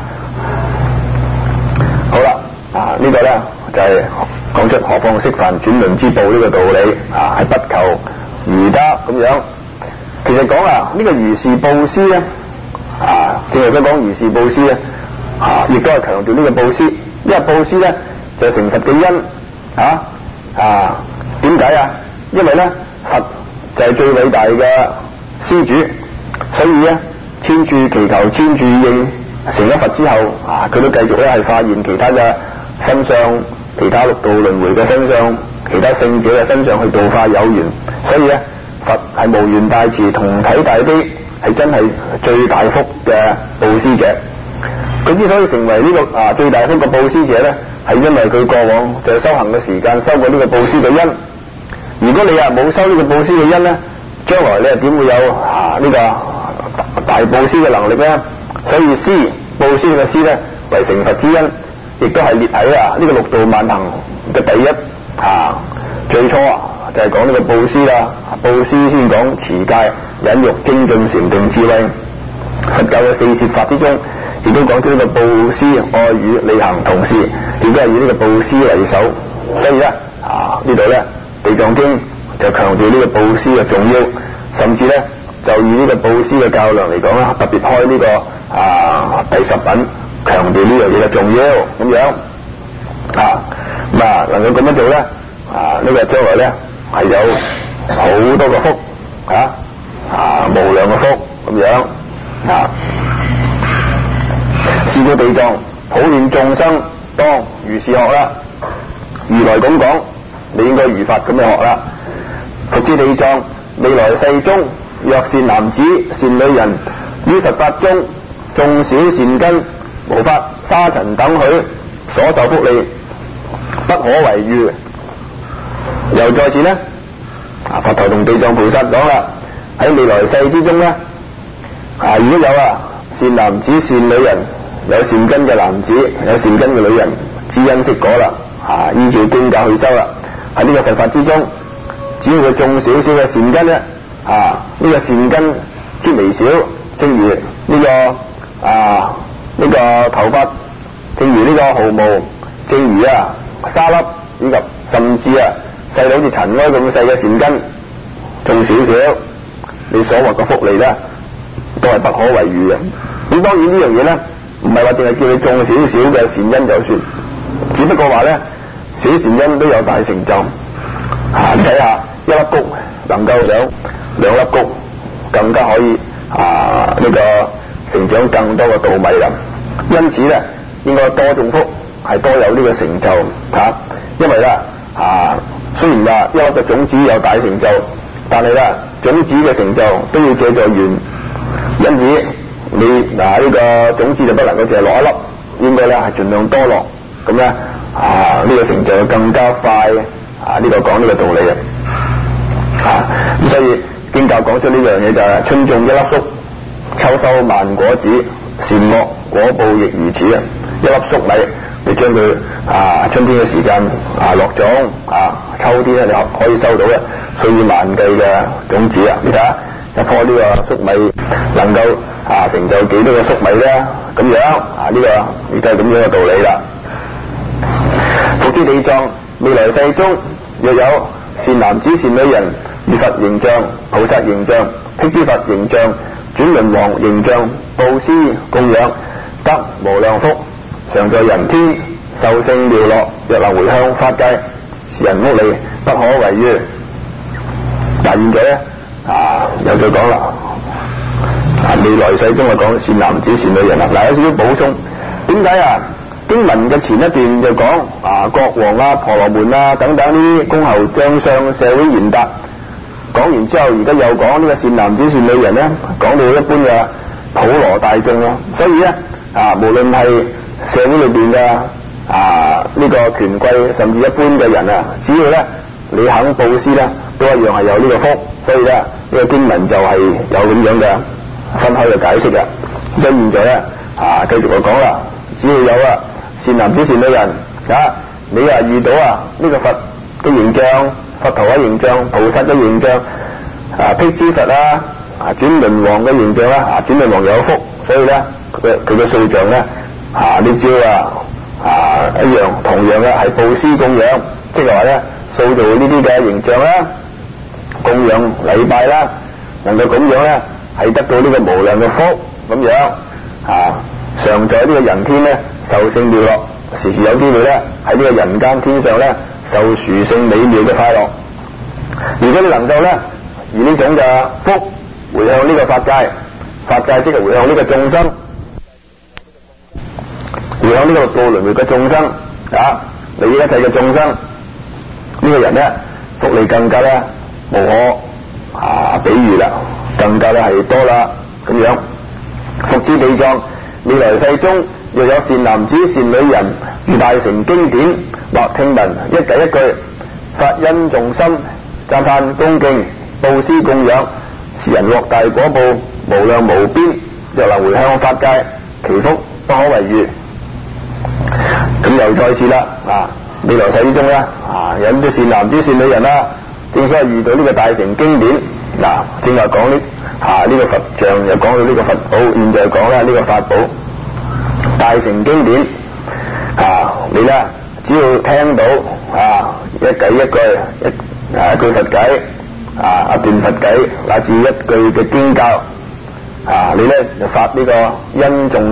好啦，啊、這個、呢個咧就係、是。講出何況悉凡轉輪之報呢個道理啊，係不求而得咁樣。其實講啊，呢、這個如是布施咧啊，正係所講如是布施咧啊，亦都係強調呢個布施，因為布施咧就係、是、成佛嘅因啊啊。點解啊？因為咧佛就係最偉大嘅施主，所以咧千處祈求千處應，成咗佛之後啊，佢都繼續咧係化現其他嘅身上。其他六道輪迴嘅身上，其他聖者嘅身上去度化有緣，所以咧佛係無緣大慈，同體大悲，係真係最大福嘅布施者。佢之所以成為呢、這個啊最大福嘅布施者咧，係因為佢過往就修行嘅時間修過呢個布施嘅因。如果你啊冇修呢個布施嘅因咧，將來你又點會有啊呢、這個大布施嘅能力咧？所以施布施嘅施咧為成佛之因。亦都係列喺啊呢個六道萬行嘅第一啊，最初啊就係講呢個布施啦，布施先講持戒、忍辱、精進、禪定、智慧。佛教嘅四攝法之中，亦都講出呢個布施、愛語、利行同事，亦都係以呢個布施為首。所以咧啊呢度咧地藏經就強調呢個布施嘅重要，甚至咧就以呢個布施嘅較量嚟講啦，特別開呢、這個啊第十品。 強調呢樣嘢嘅重要咁樣啊。咁啊能夠咁樣做咧啊，呢、這個將來咧係有好多個福啊啊無量嘅福咁樣啊。是故地藏普勸眾生當如是學啦。如來咁講，你應該如法咁樣學啦。復知地藏，未來世中，若善男子善女人於佛法中種小善根，無法沙塵等許所受福利，不可為喻。又再次呢，啊佛陀同地藏菩薩講啦，喺未來世之中呢，啊如果有啊善男子善女人，有善根嘅男子，有善根嘅女人，知因識果啦，啊依照經教去修啦，喺呢個佛法之中，只要佢種少少嘅善根咧，啊呢、這個善根之微小，正如呢、這個啊呢、這個頭髮，正如呢個毫毛，正如啊沙粒，以及甚至啊細到好似塵埃咁細嘅善根，種少少，你所獲嘅福利咧，都係不可為喻嘅。咁當然呢樣嘢咧，唔係話淨係叫你種少少嘅善因就算，只不過話咧，小善因都有大成就。啊，你睇下一粒穀能夠長兩粒穀，更加可以啊呢、這個成長更多嘅稻米啦。因此咧，應該多種福，係多有呢個成就嚇、啊。因為咧啊，雖然話一粒嘅種子有大成就，但係咧種子嘅成就都要借助緣，因此你嗱呢、這個種子就不能夠淨係落一粒，應該咧係盡量多落，咁咧啊呢、這個成就更加快啊！呢、這個講呢個道理啊，咁所以經教講出呢樣嘢就係、是、春種一粒粟，秋收萬果子，善惡果報亦如此啊！一粒粟米，你將佢啊春天嘅時間啊落種啊，秋天咧你可以收到咧數以萬計嘅種子啊！你睇下一樖呢個粟米能夠啊成就幾多個粟米咧？咁樣啊呢、這個亦都係咁樣嘅道理啦。復知地藏，未來世中若有善男子善女人，如佛形象、菩薩形象、辟支佛形象、轉輪王形象，布施供養，得無量福，常在人天受勝妙樂。若能回向法界，是人福利不可為喻。但現在咧啊又再講啦，啊未來世中就講善男子善女人啦。嗱有少少補充，點解啊？經文嘅前一段就講啊國王啊、婆羅門啊等等呢啲公侯將相、社會賢達，講完之後而家又講呢個善男子善女人咧，講到一般嘅普羅大眾咯。所以咧啊，無論係社會裏邊嘅啊呢、這個權貴，甚至一般嘅人啊，只要咧你肯布施咧，都一樣係有呢個福。所以咧呢、這個經文就係有咁樣嘅分開嘅解釋嘅。所以現在咧啊繼續嚟講啦，只要有啊善男子善女人啊，你啊遇到啊呢、這個佛嘅形象、佛陀嘅形象、菩薩嘅形象啊、辟支佛啦、啊轉輪王嘅形象啦，啊轉輪王有福，所以咧佢佢嘅塑像咧啊你只要啊啊一樣同樣嘅係布施供養，即係話咧塑造呢啲嘅形象啦、供養禮拜啦，能夠咁樣咧係得到呢個無量嘅福咁樣啊。常在呢個人天咧受勝妙樂，時時有機會咧喺呢個人間天上咧受殊勝美妙嘅快樂。如果你能夠咧以呢種嘅福回向呢個法界，法界即係回向呢個眾生，回向呢個六道輪迴嘅眾生啊，利益一切嘅眾生，呢、這個人咧福利更加咧無可啊比喻啦，更加咧係多啦咁樣。復知地藏，未來世中若有善男子善女人，如大乘經典或聽聞一偈一句，發殷重心，讚歎恭敬，布施供養，是人獲大果報，無量無邊。若能回向法界，其福不可為喻。咁又再次啦，啊未來世之中咧，啊有啲善男子善女人啦，正所謂遇到呢個大乘經典，嗱、啊、正話講呢啊呢、這個佛像，又講到呢個佛寶，現在講啦呢個法寶。大乘經典啊，你咧只要聽到啊一偈一句一啊一句佛偈啊一段佛偈，乃至一句嘅經教啊，你咧就發呢個殷重心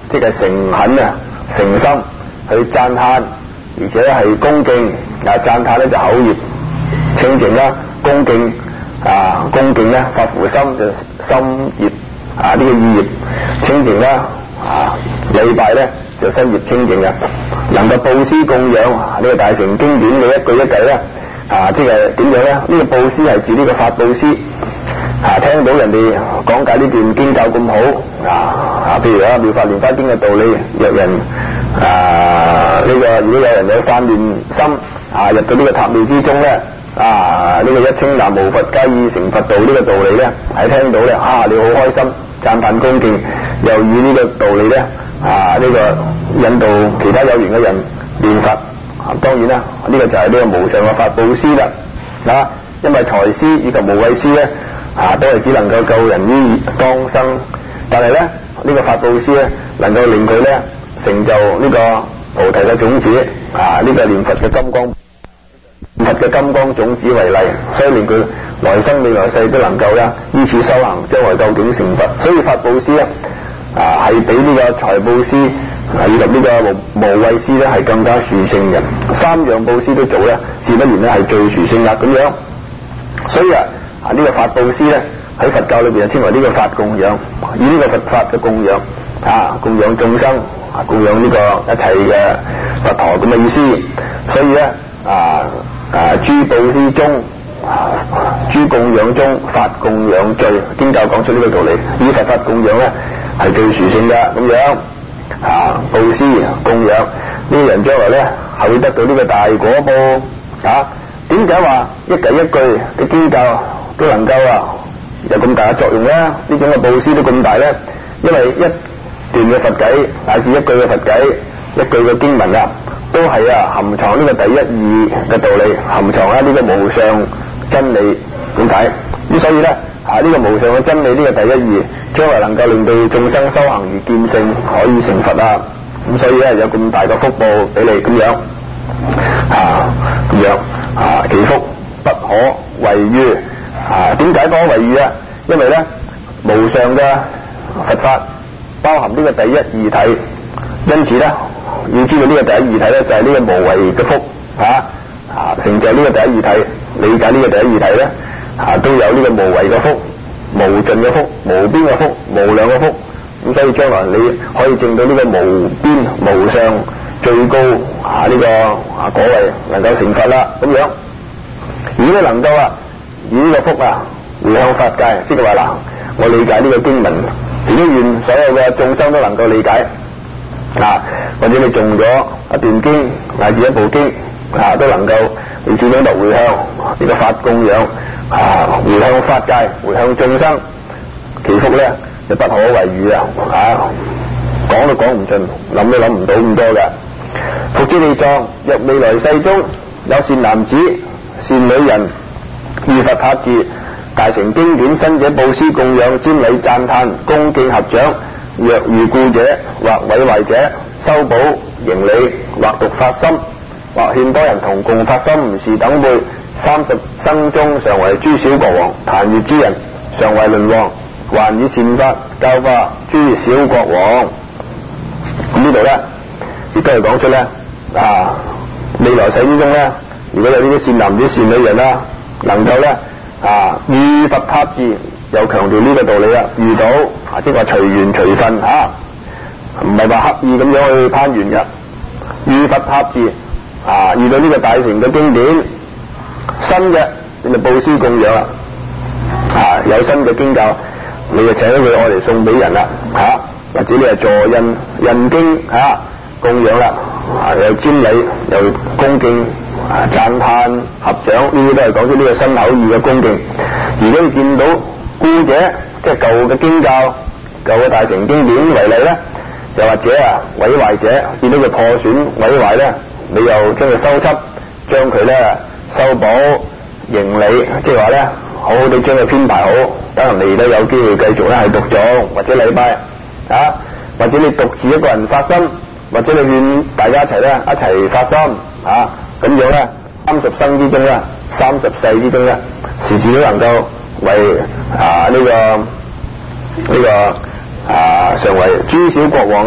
即係誠懇啊、誠心去讚歎，而且係恭敬啊，讚歎咧就口業清淨啦，恭敬啊，恭敬咧發乎心就心業啊，呢、這個意業清淨啦啊，禮拜咧就身業清淨嘅，能夠布施供養呢、這個大乘經典嘅一句一偈咧啊，即係點樣咧？呢、這個布施係指呢個法布施啊，聽到人哋講解呢段經教咁好啊啊，譬如啊《妙法蓮華經》嘅道理，若人啊呢、這個如果有人有散亂心啊，入到呢個塔廟之中咧啊，呢、這個一稱南無佛皆已成佛道呢個道理咧，係聽到咧啊，你好開心，讚歎恭敬，又以呢個道理咧啊呢、這個引導其他有緣嘅人念佛啊，當然啦，呢、這個就係呢個無上嘅法布施啦啊，因為財施以及無畏施咧啊，都係只能夠救人於當生，但係咧呢、這個法布施咧能夠令佢咧成就呢個菩提嘅種子啊，呢、這個念佛嘅金剛。佛嘅金剛種子為例，所以令佢來生未來世都能夠咧依此修行，將來究竟成佛。所以法布施咧啊，係比呢個財布施啊以及呢個無無畏施咧係更加殊勝嘅。三樣布施都做咧，自不然咧係最殊勝啦咁樣。所以啊啊呢、這個法布施咧喺佛教裏邊稱為呢個法供養，以呢個佛法嘅供養啊供養眾生啊供養呢個一切嘅佛陀咁嘅意思。所以咧啊。啊！諸布施中，啊、諸供養中，法供養最，經教講出呢個道理。以佛法供養咧係最殊勝嘅咁樣。啊！布施供養呢個人將來咧係會得到呢個大果報。啊！點解話一偈一句嘅經教都能夠啊有咁大嘅作用咧？呢種嘅布施都咁大咧，因為一段嘅佛偈乃至一句嘅佛偈，一句嘅經文啊。都係啊，含藏呢個第一義嘅道理，含藏啊呢個無上真理點解？咁所以咧啊呢、這個無上嘅真理呢個第一義，將來能夠令到眾生修行而見性，可以成佛啊！咁所以咧有咁大嘅福報俾你咁樣啊咁樣啊，其福不可為喻啊！點解不可為喻啊？因為咧無上嘅佛法包含呢個第一義體，因此咧。要知道呢個第一義體咧，就係呢個無為嘅福啊！啊，成就呢個第一義體，理解呢個第一義體咧，啊，都有呢個無為嘅福、無盡嘅福、無邊嘅福、無量嘅福。咁所以將來你可以證到呢個無邊無上最高啊呢、這個啊果位，能夠成佛啦咁樣。如果你能夠啊以呢個福啊回向法界，即係話嗱，我理解呢個經文，亦都願所有嘅眾生都能夠理解。啊，或者你誦咗一段經乃至一部經啊，都能夠你始終得回向呢、這個法供養啊，回向法界，回向眾生，其福咧就不可為喻啊！啊，講都講唔盡，諗都諗唔到咁多嘅。復諸地藏，若未來世中有善男子、善女人，遇佛塔寺、大乘經典，生者布施供養、瞻禮讚歎、恭敬合掌。若遇故者或毀壞者，修補迎禮，或獨發心，或勸多人同共發心，如是等輩，三十生中常為諸小國王，檀越之人常為輪王，還以善法教化諸小國王。咁呢度咧，亦都係講出咧啊，未來世之中咧，如果有呢啲善男子、善女人啦，能夠咧啊遇佛塔寺。又強調呢個道理啦，遇到啊，即係話隨緣隨分嚇，唔係話刻意咁樣去攀緣嘅。遇佛塔寺啊，遇到呢個大乘嘅經典，新嘅你咪布施供養啦。啊，有新嘅經教，你就請咗佢愛嚟送俾人啦嚇、啊，或者你係助印印經嚇、啊、供養啦，啊又瞻禮又恭敬啊讚歎合掌，呢啲都係講出呢個身口意嘅恭敬。如果你見到故者即係舊嘅經教、舊嘅大乘經典為例咧，又或者啊毀壞者見到佢破損毀壞咧，你又將佢修葺，將佢咧修補迎禮，即係話咧好好地將佢編排好，等人哋都有機會繼續咧係讀誦或者禮拜啊，或者你獨自一個人發心，或者你勸大家一齊咧一齊發心啊，咁樣咧三十生之中咧，三十世之中咧，時時都能夠為啊呢、這個呢、這個啊成為諸小國王啦。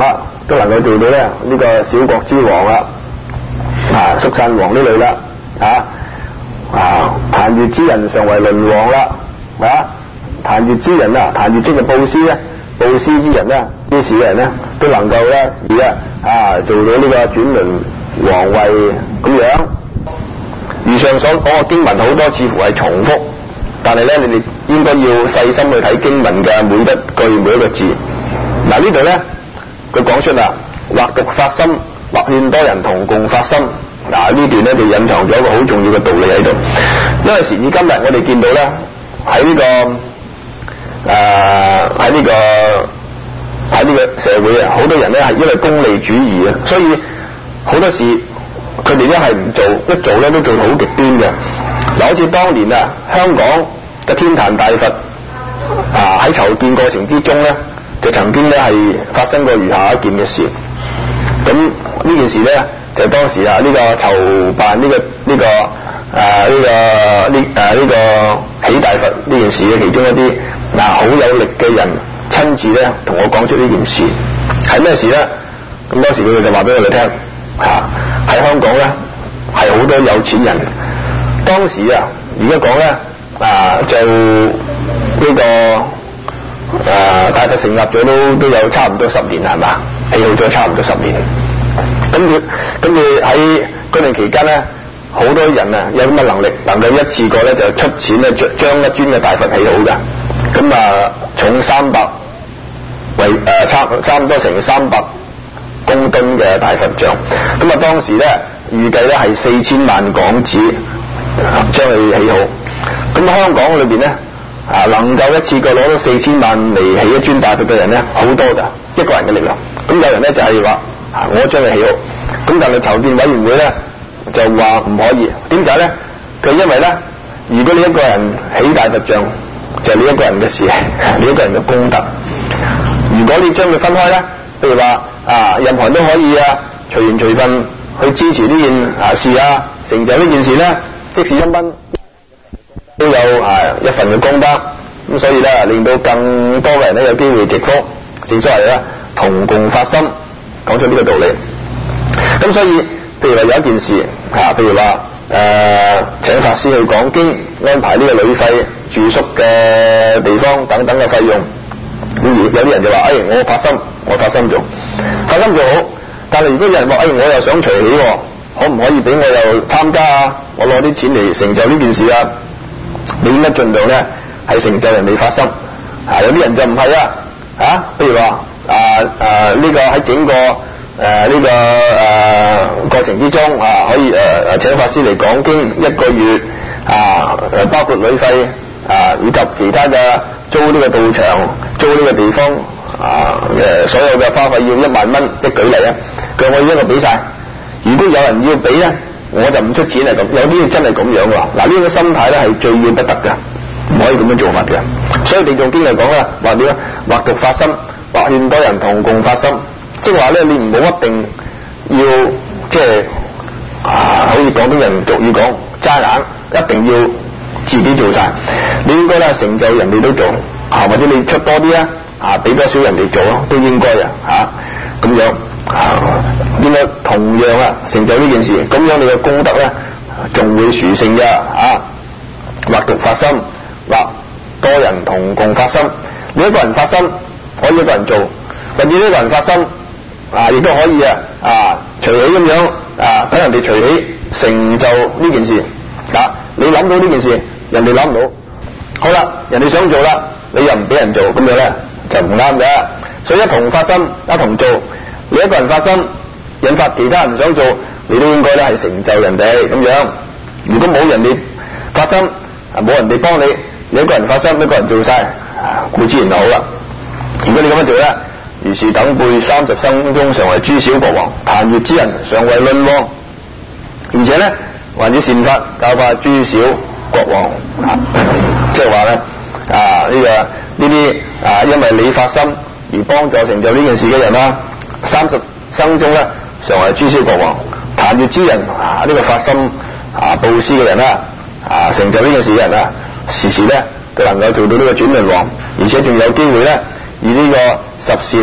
都能夠做到咧呢個小國之王啦，啊肅慎王呢類啦，啊啊檀越之人常為鄰王啦，啊檀越之人啊，檀越即係布施咧，布施之人咧，啲士嘅人咧都能夠咧而家啊做到呢個轉輪皇位咁樣。如上所講嘅經文好多似乎係重複，但係咧你哋應該要細心去睇經文嘅每一句每一個字。嗱呢度咧佢講出啦，或獨發心，或勸多人同共發心。嗱呢段咧就隱藏咗一個好重要嘅道理喺度，因為時至今日我哋見到咧喺呢、這個誒喺呢個喺呢個社會啊，好多人咧係因為功利主義啊，所以好多時佢哋一係唔做，一做咧都做到好極端嘅。嗱好似當年啊香港嘅天壇大佛啊喺籌建過程之中咧，就曾經咧係發生過如下一件嘅事。咁呢件事咧就係、當時啊呢、這個籌辦呢、這個呢、這個誒呢、啊這個呢誒呢個起大佛呢件事嘅其中一啲嗱好有力嘅人親自咧同我講出呢件事係咩事咧？咁當時佢哋就話俾我哋聽嚇喺香港咧係好多有錢人，當時啊而家講咧啊就呢、這個誒、啊、大佛成立咗都都有差唔多十年係嘛，起好咗差唔多十年。咁佢咁佢喺嗰段期間咧，好多人啊有咁嘅能力，能夠一次過咧就出錢咧將將一尊嘅大佛起好嘅。咁啊重三百為誒差差唔多成三百公噸嘅大佛像。咁啊當時咧預計咧係四千萬港紙將佢起好。咁香港裏邊咧啊能夠一次過攞到四千萬嚟起一尊大佛嘅人咧好多㗎，一個人嘅力量。咁有人咧就係話啊我將佢起好，咁但係籌建委員會咧就話唔可以。點解咧？佢因為咧如果你一個人起大佛像就係、是、你一個人嘅事，你一個人嘅功德。如果你將佢分開咧，譬如話啊任何人都可以啊隨緣隨分去支持呢件啊事啊，成就呢件事咧，即使一蚊都有啊一份嘅功德。咁所以咧令到更多嘅人咧有機會積福，正所謂咧同共發心，講出呢個道理。咁所以譬如話有一件事啊，譬如話誒、呃、請法師去講經，安排呢個旅費、住宿嘅地方等等嘅費用。咁有啲人就話：誒、哎、我發心，我發心做，發心做好。但係如果有人話：誒、哎、我又想隨喜，可唔可以俾我又參加啊？我攞啲錢嚟成就呢件事啊？你應該盡量咧係成就人哋發心。啊，有啲人就唔係啊，啊，譬如話啊啊呢、這個喺整個誒呢、啊這個誒、啊、過程之中啊，可以誒誒、啊、請法師嚟講經一個月啊，誒包括旅費啊以及其他嘅租呢個道場、租呢個地方啊誒所有嘅花費要一萬蚊，一舉例啊，佢我一個俾晒。如果有人要俾咧，我就唔出錢嚟咁。有啲真係咁樣喎。嗱、啊、呢、這個心態咧係最要不得嘅，唔可以咁樣做法嘅。所以地藏經嚟講啦，話點啊？或獨發心，或勸多人同共發心。即係話咧，你唔好一定要即係啊，好似廣東人俗語講揸硬，一定要自己做晒。你應該咧成就人哋都做啊，或者你出多啲啊，啊俾多少人哋做咯，都應該啊嚇咁樣啊，應該同樣啊成就呢件事，咁樣你嘅功德咧仲會殊勝嘅啊。或獨發心，或多人同共發心。你一個人發心可以一個人做，或者一個人發心啊，亦都可以啊啊隨喜咁樣啊，等人哋隨喜成就呢件事啊。你諗到呢件事，人哋諗唔到，好啦，人哋想做啦，你又唔俾人做，咁樣咧就唔啱嘅。所以一同發心，一同做。你一個人發心，引發其他人想做，你都應該咧係成就人哋咁樣。如果冇人哋發心，啊冇人哋幫你，你一個人發心，一個人做晒，固之然就好啦。如果你咁樣做咧，如是等輩三十生中常為諸小國王，檀越之人常為鄰王，而且咧還以善法教化諸小國王。啊、即係話咧啊呢、這個呢啲啊因為你發心而幫助成就呢件事嘅人啦，三十生中咧常為諸小國王，檀越之人啊呢、這個發心啊布施嘅人啦。啊！成就呢件事嘅人啊，時時咧都能夠做到呢個轉輪王，而且仲有機會咧以呢個十善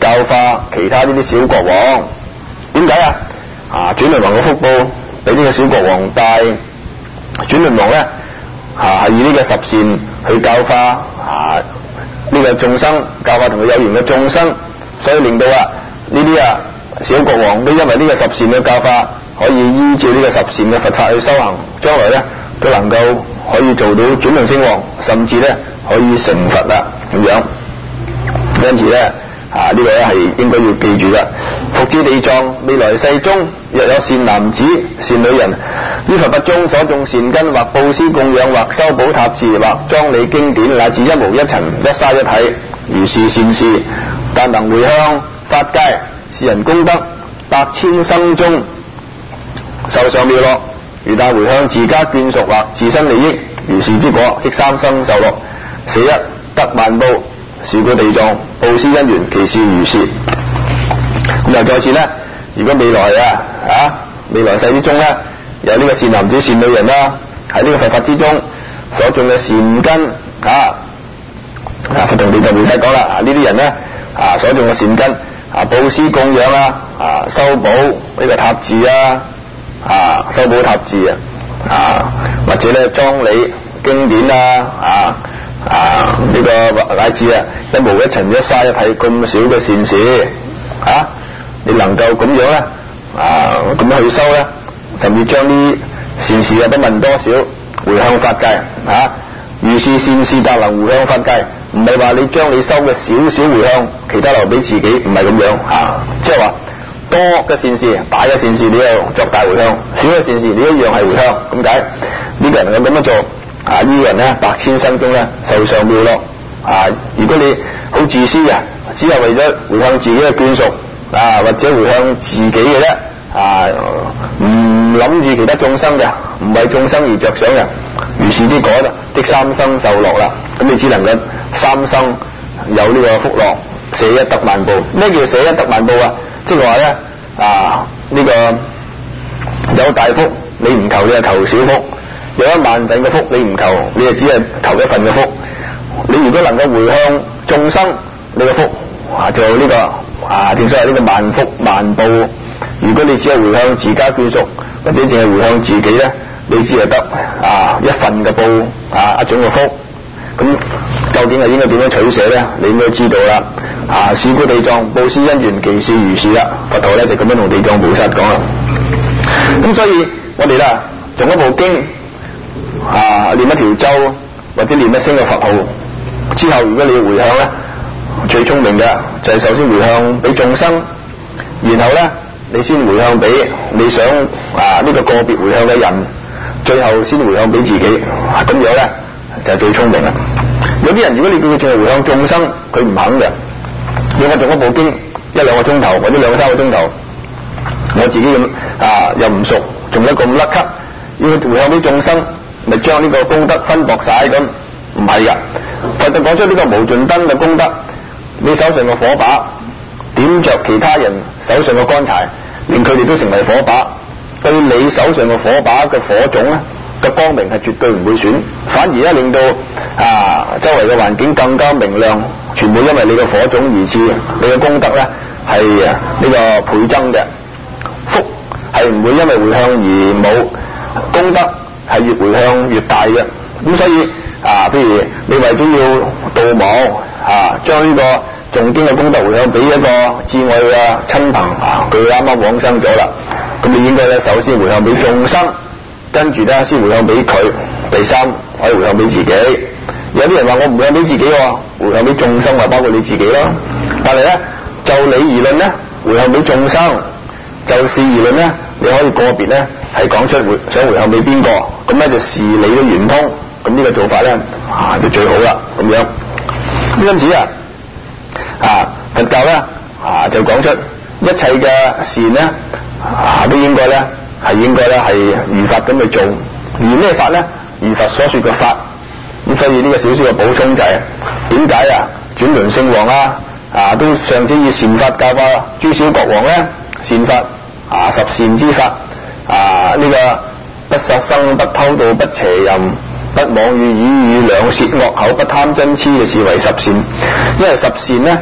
教化其他呢啲小國王。點解啊？啊，轉輪王嘅福報比呢個小國王大。轉輪王咧啊係以呢個十善去教化啊呢個眾生，教化同佢有緣嘅眾生，所以令到啊呢啲啊小國王都因為呢個十善嘅教化，可以依照呢個十善嘅佛法去修行，將來咧都能夠可以做到轉輪聖王，甚至咧可以成佛啦咁樣。因此咧啊呢、這個咧係應該要記住嘅。復至地藏，未來世中若有善男子善女人，於佛法中所種善根，或布施供養，或修補塔寺，或莊理經典，乃至一毛一塵一沙一體，如是善事，但能回向法界，是人功德百千生中受上妙樂。如但回向自家眷屬或自身利益，如是之果，即三生受樂，捨一得萬報。是故地藏布施因緣，其事如是。咁又再次咧，如果未來啊啊未來世之中咧，有呢個善男子善女人啦，喺呢個佛法之中所種嘅善根啊，啊佛同地藏菩薩講啦，啊呢啲人咧啊所種嘅善根啊，布施供養啊，啊修補呢個塔寺啊，啊修補塔寺啊，啊或者咧莊理經典啊，啊啊呢、這個乃至啊一毛一塵一沙一體咁少嘅善事啊，你能夠咁樣咧啊咁樣去修咧，甚至將啲善事啊不問多少回向法界啊，如是善事但能回向法界，唔係話你將你修嘅少少回向，其他留俾自己，唔係咁樣啊，即係話多嘅善事大嘅善事你又作大回向，少嘅善事你一樣係回向。咁解呢個人能夠咁樣做啊，呢、這個人咧百千生中咧受上妙樂啊。如果你好自私啊，只係為咗回向自己嘅眷屬啊，或者回向自己嘅啫啊，唔諗住其他眾生嘅，唔為眾生而着想嘅，如是之果啦，即三生受樂啦。咁你只能夠三生有呢個福樂，捨一得萬報。咩叫捨一得萬報啊？即係話咧啊呢、這個有大福你唔求，你係求小福；有一萬份嘅福你唔求，你係只係求一份嘅福。你如果能夠回向眾生，你嘅福啊就呢、這個啊正所謂呢個萬福萬報。如果你只係回向自家眷屬，或者淨係回向自己咧，你只係得啊一份嘅報啊一種嘅福。咁究竟係應該點樣取捨咧？你應該知道啦。啊，是故地藏布施因緣，其事如是啦。佛陀咧就咁樣同地藏菩薩講啦。咁所以我哋啦，誦一部經啊，念一條咒或者念一聲嘅佛號之後，如果你要回向咧，最聰明嘅就係首先回向俾眾生，然後咧你先回向俾你想啊呢、這個個別回向嘅人，最後先回向俾自己。咁樣咧就係最聰明啦。有啲人如果你叫佢淨係回向眾生，佢唔肯嘅。如果我誦一部經一兩個鐘頭或者兩三個鐘頭，我自己咁啊又唔熟，仲一個咁甩咳，要佢回向俾眾生，咪將呢個功德分薄晒咁？唔係噶，佛就講出呢個無盡燈嘅功德。你手上嘅火把點着其他人手上嘅乾柴，令佢哋都成為火把，對你手上嘅火把嘅火種咧嘅光明係絕對唔會損，反而咧令到啊周圍嘅環境更加明亮，全部因為你嘅火種而至，你嘅功德咧係呢個倍增嘅。福係唔會因為回向而冇，功德係越回向越大嘅。咁所以啊，譬如你為咗要度亡啊，將呢個誦經嘅功德回向俾一個至愛嘅親朋啊，佢啱啱往生咗啦，咁你應該咧首先回向俾眾生，跟住咧先回向俾佢，第三可以回向俾自己。有啲人話我唔回向俾自己喎，回向俾眾生話包括你自己咯。但係咧就你而論咧，回向俾眾生，就事而論咧，你可以個別咧係講出回想回向俾邊個，咁咧就視你嘅圓通，咁呢個做法咧啊就最好啦咁樣。因此啊啊佛教咧啊就講出一切嘅善咧啊都應該咧係應該咧係如法咁去做，而咩法咧？如佛所說嘅法。咁所以呢個少少嘅補充就係點解啊轉輪聖王啊啊都上次以善法教化諸小國王咧，善法啊十善之法啊呢、這個不殺生、不偷盜、不邪淫、不妄語、綺語、兩舌惡口、不貪嗔癡嘅視為十善。因為十善咧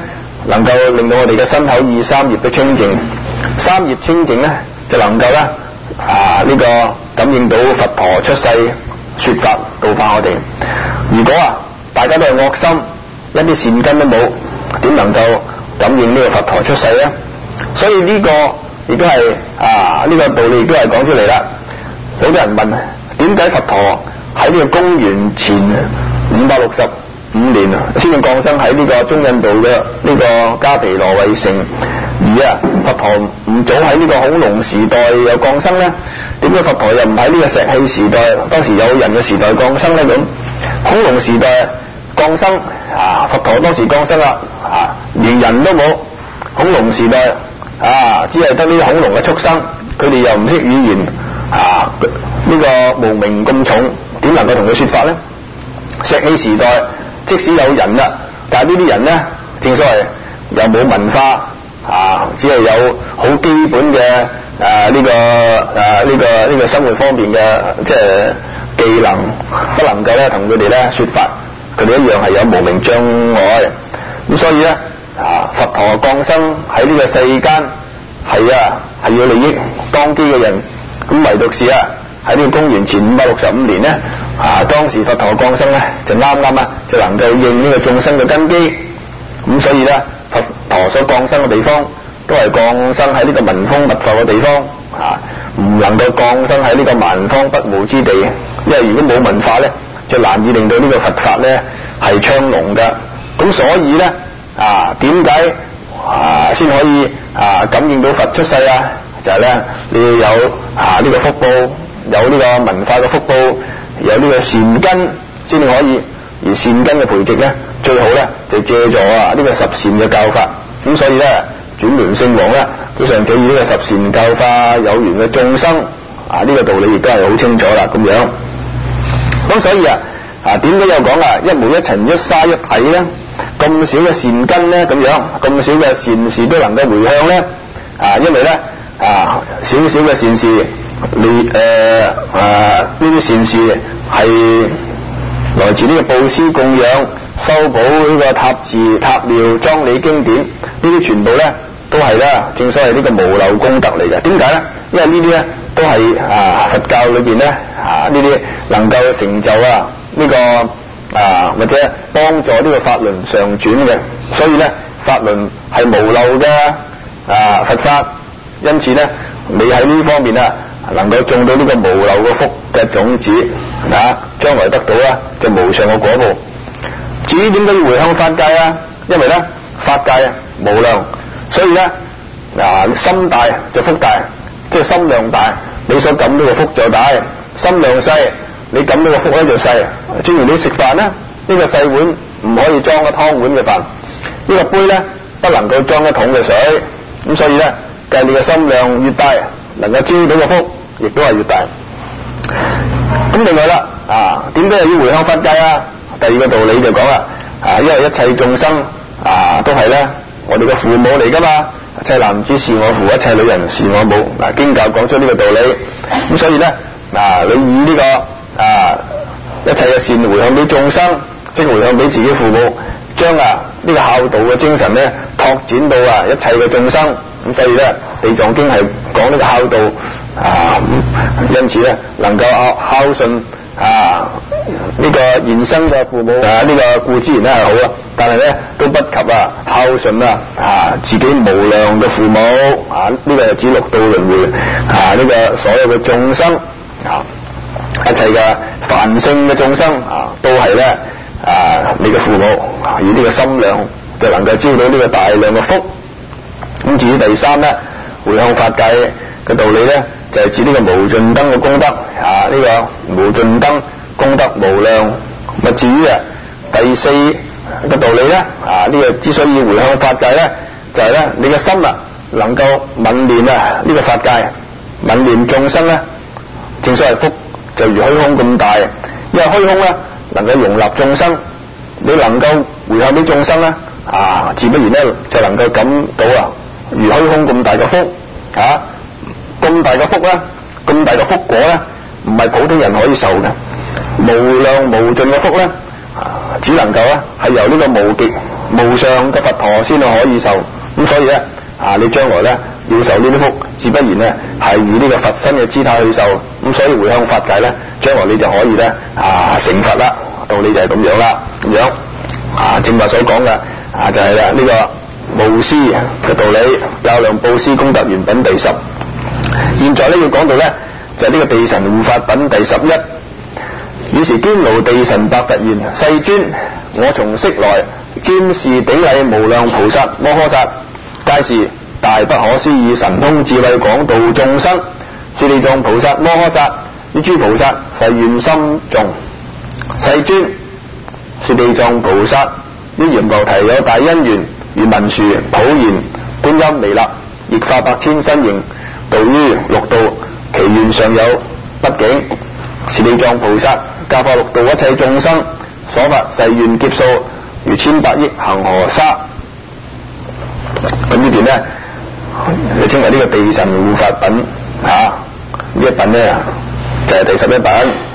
能夠令到我哋嘅身口意三業都清淨，三業清淨咧就能夠咧啊呢、這個感應到佛陀出世說法度化我哋。如果啊大家都係惡心，一啲善根都冇，點能夠感應呢個佛陀出世咧？所以呢個亦都係啊呢、這個道理亦都係講出嚟啦。好多人問點解佛陀喺呢個公元前五百六十五年啊，先至降生喺呢個中印度嘅呢個迦毗羅衛城，而啊佛陀唔早喺呢個恐龍時代又降生咧？點解佛陀又唔喺呢個石器時代，當時有人嘅時代降生咧？咁恐龍時代降生啊，佛陀當時降生啦啊，連人都冇。恐龍時代啊，只係得呢啲恐龍嘅畜生，佢哋又唔識語言啊，呢、這個無名咁重，點能夠同佢說法咧？石器時代即使有人啦，但係呢啲人咧，正所謂又冇文化啊，只係有好基本嘅誒呢個誒呢、這個呢、這個生活方面嘅即係技能，不能夠咧同佢哋咧說法，佢哋一樣係有無名障礙。咁所以咧啊，佛陀降生喺呢個世間係啊係要利益當機嘅人，咁唯獨是啊喺呢個公元前五百六十五年咧啊，當時佛陀降生咧就啱啱啊就能夠應呢個眾生嘅根基，咁所以咧佛陀所降生嘅地方都係降生喺呢個民風密阜嘅地方啊，唔能夠降生喺呢個蠻荒不毛之地，因為如果冇文化咧，就難以令到呢個佛法咧係昌隆噶。咁所以咧啊，點解啊先可以啊感應到佛出世啊？就係、是、咧你要有啊呢、這個福報，有呢個文化嘅福報，有呢個善根先至可以。而善根嘅培植咧，最好咧就借助啊呢個十善嘅教法。咁所以咧轉輪聖王咧都常就以呢個十善教化有緣嘅眾生啊，呢、這個道理亦都係好清楚啦咁樣。咁所以啊啊點解有講啊一毛一塵一沙一體咧？咁少嘅善根咧咁樣，咁少嘅善事都能夠回向咧啊，因為咧啊少少嘅善事，你誒啊呢啲善事係來自呢個布施供養、修補呢個塔寺塔廟、莊理經典，呢啲全部咧都係啦，正所謂呢個無漏功德嚟嘅。點解咧？因為呢啲咧都係啊佛教裏邊咧啊呢啲能夠成就啊呢、這個啊或者幫助呢個法輪上轉嘅，所以咧法輪係無漏嘅啊佛法，因此咧你喺呢方面啊能夠種到呢個無漏嘅福嘅種子啊，將來得到啦就無上嘅果報。至於點解要回向法界啊？因為咧法界無量，所以咧啊心大就福大，即係心量大，你所感到嘅福就大；心量細，你感到嘅福咧就細。正如你食飯咧，呢、這個細碗唔可以裝一湯碗嘅飯，呢、這個杯咧不能夠裝一桶嘅水。咁所以咧，計你嘅心量越大，能夠招到嘅福亦都係越大。咁另外啦，啊點解又要回向法界啊？第二個道理就講啦，啊因為一切眾生啊都係咧我哋嘅父母嚟噶嘛，一切男子是我父，一切女人是我母。嗱、啊、經教講出呢個道理，咁所以咧啊你以呢、這個啊一切嘅善回向俾眾生，即係回向俾自己父母，將啊呢、這個孝道嘅精神咧拓展到啊一切嘅眾生。咁所以咧地藏經係講呢個孝道啊，因此咧能夠孝順啊呢、這個現生嘅父母啊，呢、這個固之然咧係好啊，但係咧都不及啊孝順啊啊自己無量嘅父母啊，呢、這個係指六道輪迴啊，呢、這個所有嘅眾生啊，一切嘅凡聖嘅眾生啊，都係咧啊你嘅父母，以呢個心量就能夠招到呢個大量嘅福。咁至於第三咧，回向法界嘅道理咧，就係、是、指呢個無盡燈嘅功德啊，呢、這個無盡燈功德無量。咁至於啊第四個道理咧啊，呢、這個之所以回向法界咧，就係、是、咧你嘅心啊能夠憫念啊呢個法界，憫念眾生咧，正所謂福就如虛空咁大，因為虛空咧能夠容納眾生，你能夠回向俾眾生咧啊，自不然咧就能夠感到啊如虛空咁大嘅福啊，咁大嘅福咧，咁大嘅福果咧，唔係普通人可以受嘅，無量無盡嘅福咧，啊，只能夠咧係由呢個無極無上嘅佛陀先可以受。咁所以咧啊，你將來咧要受呢啲福，自不然咧係以呢個佛身嘅姿態去受。咁所以回向法界咧，將來你就可以咧啊成佛啦。道理就係咁樣啦，咁樣啊正話所講嘅啊就係啦呢個無私嘅道理，較量布施功德圓品第十。現在咧要講到咧就係、是、呢個地神護法品第十一。於是堅牢地神白佛言：世尊，我從昔來瞻視頂禮無量菩薩摩訶薩，皆是大不可思議神通智慧廣度眾生。說地藏菩薩摩訶薩於諸菩薩誓願心誦。世尊，說地藏菩薩於閻浮提有大因緣，如文殊、普賢、觀音、彌勒，亦化百千身形，度於六道，其願尚有畢竟。是地藏菩薩教化六道一切眾生，所發誓願劫數如千百億恒河沙。咁呢段呢，你稱為呢個地神護法品嚇，呢、啊、一品呢，就係、是、第十一品。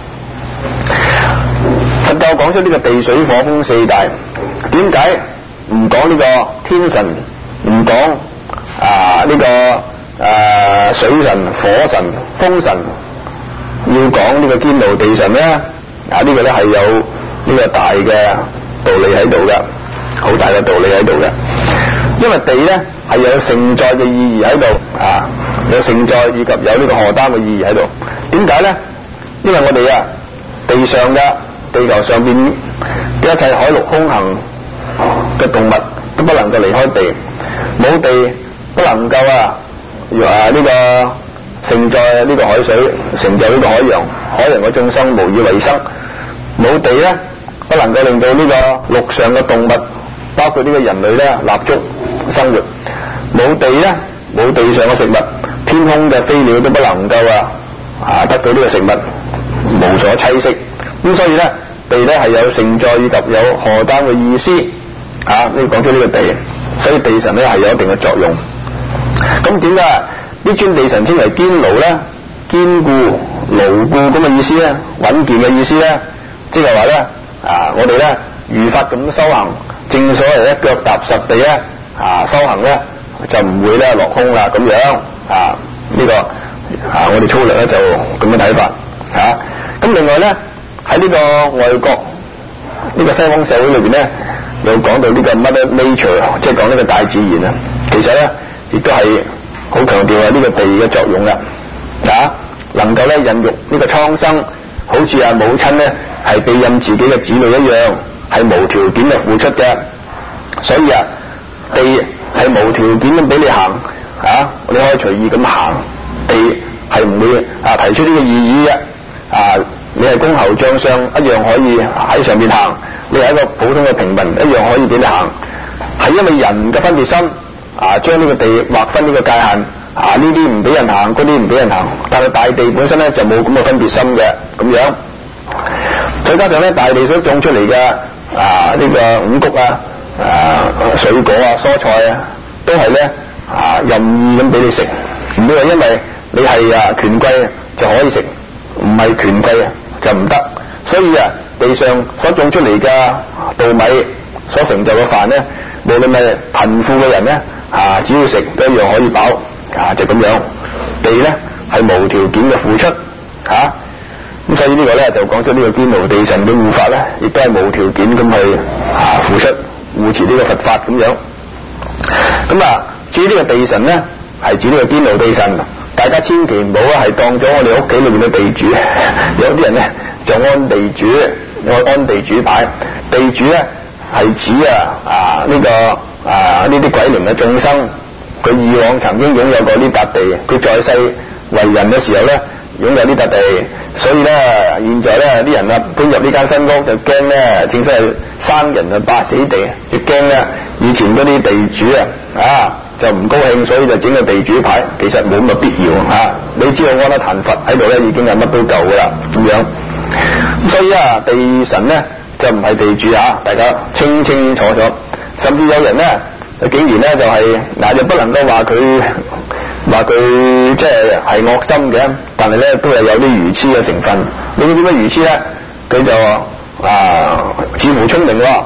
佛教講出呢個地水火風四大，點解唔講呢個天神，唔講啊呢、這個誒、啊、水神、火神、風神？要講呢個堅牢地神咧，啊呢、這個咧係有呢個大嘅道理喺度嘅，好大嘅道理喺度嘅。因為地咧係有承載嘅意義喺度，啊有承載以及有呢個荷擔嘅意義喺度。點解咧？因為我哋啊地上嘅地球上邊嘅一切海陸空行嘅動物都不能夠離開地，冇地不能夠啊啊呢、這個。承載呢個海水，成就呢個海洋，海洋嘅眾生無以為生。冇地咧，不能夠令到呢個陸上嘅動物，包括呢個人類咧立足生活。冇地咧，冇地上嘅食物，天空嘅飛鳥都不能夠啊啊得到呢個食物，無所棲息。咁所以咧，地咧係有承載以及有荷擔嘅意思啊。呢講出呢個地，所以地神咧係有一定嘅作用。咁點解呢尊地神稱為堅牢咧？堅固、牢固咁嘅意思咧，穩健嘅意思咧，即係話咧啊，我哋咧如法咁修行，正所謂咧腳踏實地咧啊，修行咧就唔會咧落空啦咁樣啊。呢、這個啊，我哋粗略咧就咁樣睇法嚇。咁、啊、另外咧喺呢個外國呢、這個西方社會裏邊咧，有講到呢個 Mother Nature， 即係講呢個大自然啊。其實咧亦都係好強調啊呢個地嘅作用啦，啊能夠咧孕育呢個蒼生，好似啊母親咧係庇蔭自己嘅子女一樣，係無條件嘅付出嘅。所以啊，地係無條件咁俾你行，啊你可以隨意咁行，地係唔會啊提出呢個異議嘅。啊你係公侯將相一樣可以喺上面行，你係一個普通嘅平民一樣可以俾你行，係因為人嘅分別心。啊，將呢個地劃分呢個界限，啊呢啲唔俾人行，嗰啲唔俾人行。但係大地本身咧就冇咁嘅分別心嘅，咁樣。再加上咧，大地所種出嚟嘅啊呢、這個五穀啊、啊水果啊、蔬菜啊，都係咧啊任意咁俾你食，唔會話因為你係啊權貴就可以食，唔係權貴就唔得。所以啊，地上所種出嚟嘅稻米所成就嘅飯咧，無論係貧富嘅人咧。啊！只要食都一樣可以飽，啊就咁樣。地咧係無條件嘅付出，嚇、啊、咁所以呢個咧就講出呢個堅牢地神嘅護法咧，亦都係無條件咁去啊付出護持呢個佛法咁樣。咁啊，至於呢個地神咧，係指呢個堅牢地神，大家千祈唔好啊係當咗我哋屋企裏面嘅地主，有啲人咧就安地主，我安地主牌，地主咧係指啊啊呢、這個。啊！呢啲鬼靈嘅眾生，佢以往曾經擁有過呢笪地，佢在世為人嘅時候咧，擁有呢笪地，所以咧，現在咧啲人啊搬入呢間新屋就驚咧，正所謂生人啊霸死地，亦驚咧以前嗰啲地主啊啊就唔高興，所以就整個地主牌，其實冇咁嘅必要啊！你知道安得壇佛喺度咧，已經係乜都夠噶啦咁樣。咁所以啊，地神咧就唔係地主啊，大家清清楚楚。甚至有人咧，竟然咧就係、是、嗱，又不能夠話佢話佢即係係惡心嘅，但係咧都係有啲愚痴嘅成分。你點解愚痴咧？佢就啊似乎聰明喎，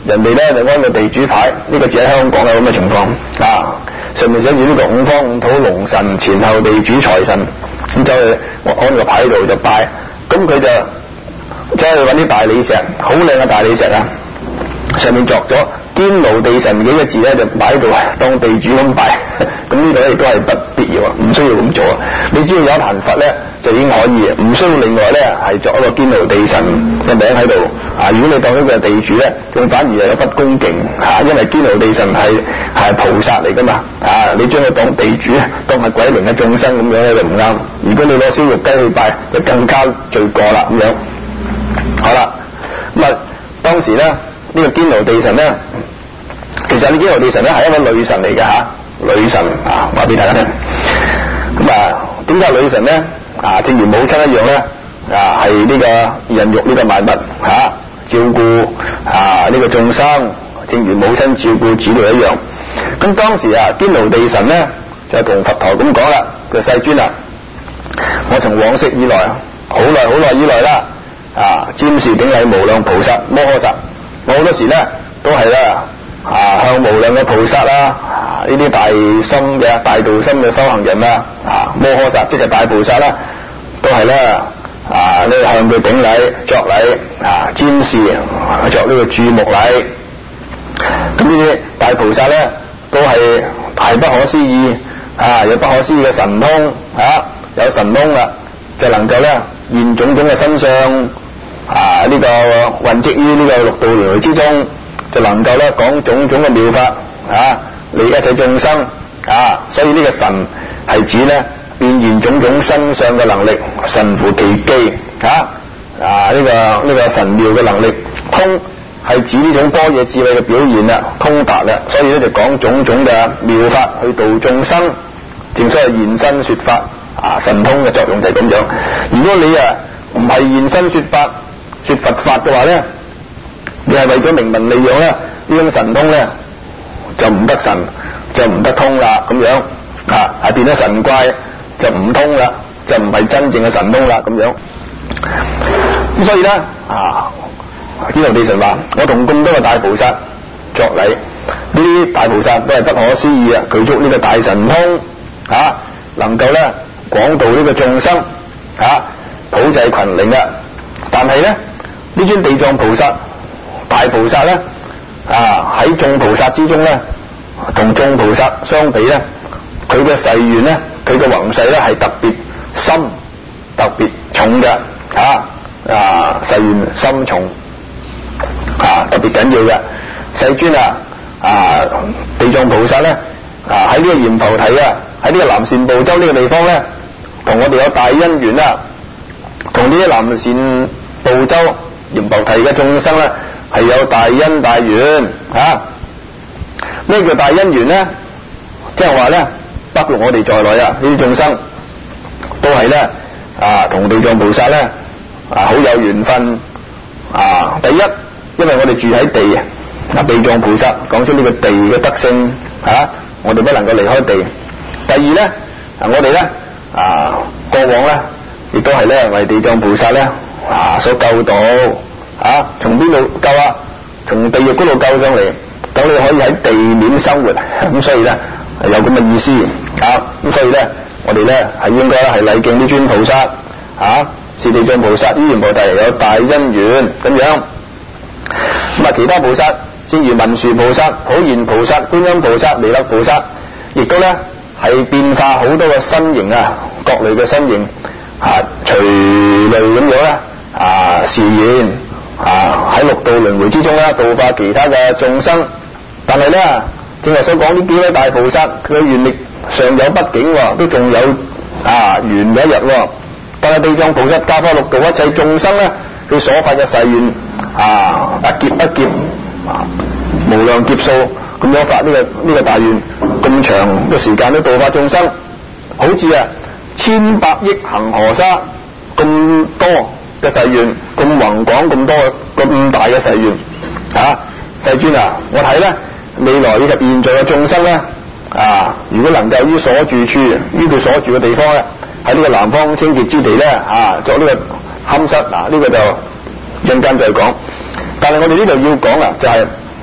人哋咧就安個地主牌，呢、這個只喺香港有咁嘅情況啊，上面寫住呢個五方五土龍神前後地主財神，咁走去安個牌度就拜，咁佢就走去揾啲大理石，好靚嘅大理石啊，上面作咗堅牢地神幾個字咧，就擺喺度當地主咁拜，咁呢個亦都係不必要啊，唔需要咁做啊。你只要有一壇佛咧就已經可以，唔需要另外咧係作一個堅牢地神嘅名喺度啊。如果你當一個地主咧，仲反而係有不恭敬嚇，因為堅牢地神係係菩薩嚟噶嘛啊，你將佢當地主當係鬼靈嘅眾生咁樣咧就唔啱。如果你攞燒肉雞去拜，就更加罪過啦咁樣。好啦，咁啊當時咧呢、這個堅牢地神咧。其實呢堅牢地神咧係一個女神嚟嘅嚇，女神啊，話俾大家聽。咁啊，點解女神咧？啊，正如母親一樣咧，啊係呢個孕育呢個萬物嚇、啊，照顧啊呢、這個眾生，正如母親照顧子女一樣。咁當時啊，堅牢地神咧就同佛陀咁講啦，佢世尊啊，我從往昔以來，好耐好耐以來啦，啊瞻視頂禮無量菩薩摩訶薩，我好多時咧都係啦。啊，向無量嘅菩薩啦，呢啲大心嘅大道心嘅修行人啦，啊摩訶薩即係大菩薩啦，都係咧啊呢向佢頂禮作禮啊瞻視作呢個注目禮。咁呢啲大菩薩咧都係大不可思議啊，有不可思議嘅神通啊，有神通啦，就能夠咧現種種嘅身相啊呢、這個混跡於呢個六道輪迴之中。就能夠咧講種種嘅妙法啊，利一切眾生啊，所以呢個神係指咧變現種種身相嘅能力，神乎其機啊啊呢、這個呢、這個神妙嘅能力，通係指呢種般若智慧嘅表現啦，通達啦，所以咧就講種種嘅妙法去度眾生，正所謂現身說法啊，神通嘅作用就係咁樣。如果你啊唔係現身說法說佛法嘅話咧，你係為咗名聞利養咧，呢種神通咧就唔得神，就唔得通啦，咁樣啊，係變咗神怪，就唔通啦，就唔係真正嘅神通啦，咁樣。咁所以咧啊，堅牢地神話：我同咁多個大菩薩作禮，呢啲大菩薩都係不可思議啊！具足呢個大神通啊，能夠咧廣度呢個眾生啊，普濟群靈啊。但係咧呢尊地藏菩薩。大菩薩咧啊，喺眾菩薩之中咧，同眾菩薩相比咧，佢嘅誓願咧，佢嘅宏誓咧係特別深、特別重嘅啊啊！誓願深重啊，特別緊要嘅。世尊啊啊，地藏菩薩咧啊喺呢個閻浮提啊，喺呢個南贍部洲呢個地方咧，同我哋有大因緣啦，同呢啲南贍部洲閻浮提嘅眾生咧。係有大因大緣啊！咩叫大因緣咧？即係話咧，包括我哋在內啊，呢啲眾生都係咧啊，同地藏菩薩咧啊好有緣分啊！第一，因為我哋住喺地啊，地藏菩薩講出呢個地嘅德性啊，我哋不能夠離開地。第二咧，啊我哋咧啊過往咧，亦都係咧為地藏菩薩咧啊所救到。啊！從邊度救啊？從地獄嗰度救上嚟，等你可以喺地面生活。咁所以咧係有咁嘅意思啊！咁所以咧，我哋咧係應該係禮敬呢尊菩薩啊，是地藏菩薩於閻浮提有大因緣咁樣。咁啊，其他菩薩，正如文殊菩薩、普賢菩薩、觀音菩薩、彌勒菩薩，亦都咧係變化好多嘅身形啊，各類嘅身形啊，隨類咁樣咧啊示現。啊！喺六道輪迴之中咧，度化其他嘅眾生。但係咧，正話所講呢幾位大菩薩，佢嘅願力尚有不境，都仲有啊完嘅一日。但係地藏菩薩教化六道一切眾生咧，佢所發嘅誓願啊，一劫一劫啊，無量劫數咁樣發呢、這個呢、這個大願，咁長嘅時間都度化眾生，好似啊千百億恒河沙咁多嘅誓願，咁宏廣咁多咁大嘅誓願啊！世尊啊，我睇咧未來以及現在嘅眾生咧啊，如果能夠於所住處，於佢所住嘅地方咧，喺呢個南方清潔之地咧啊，作呢個龕室嗱，呢、這個就陣間再講。但係我哋呢度要講啊，就係、是、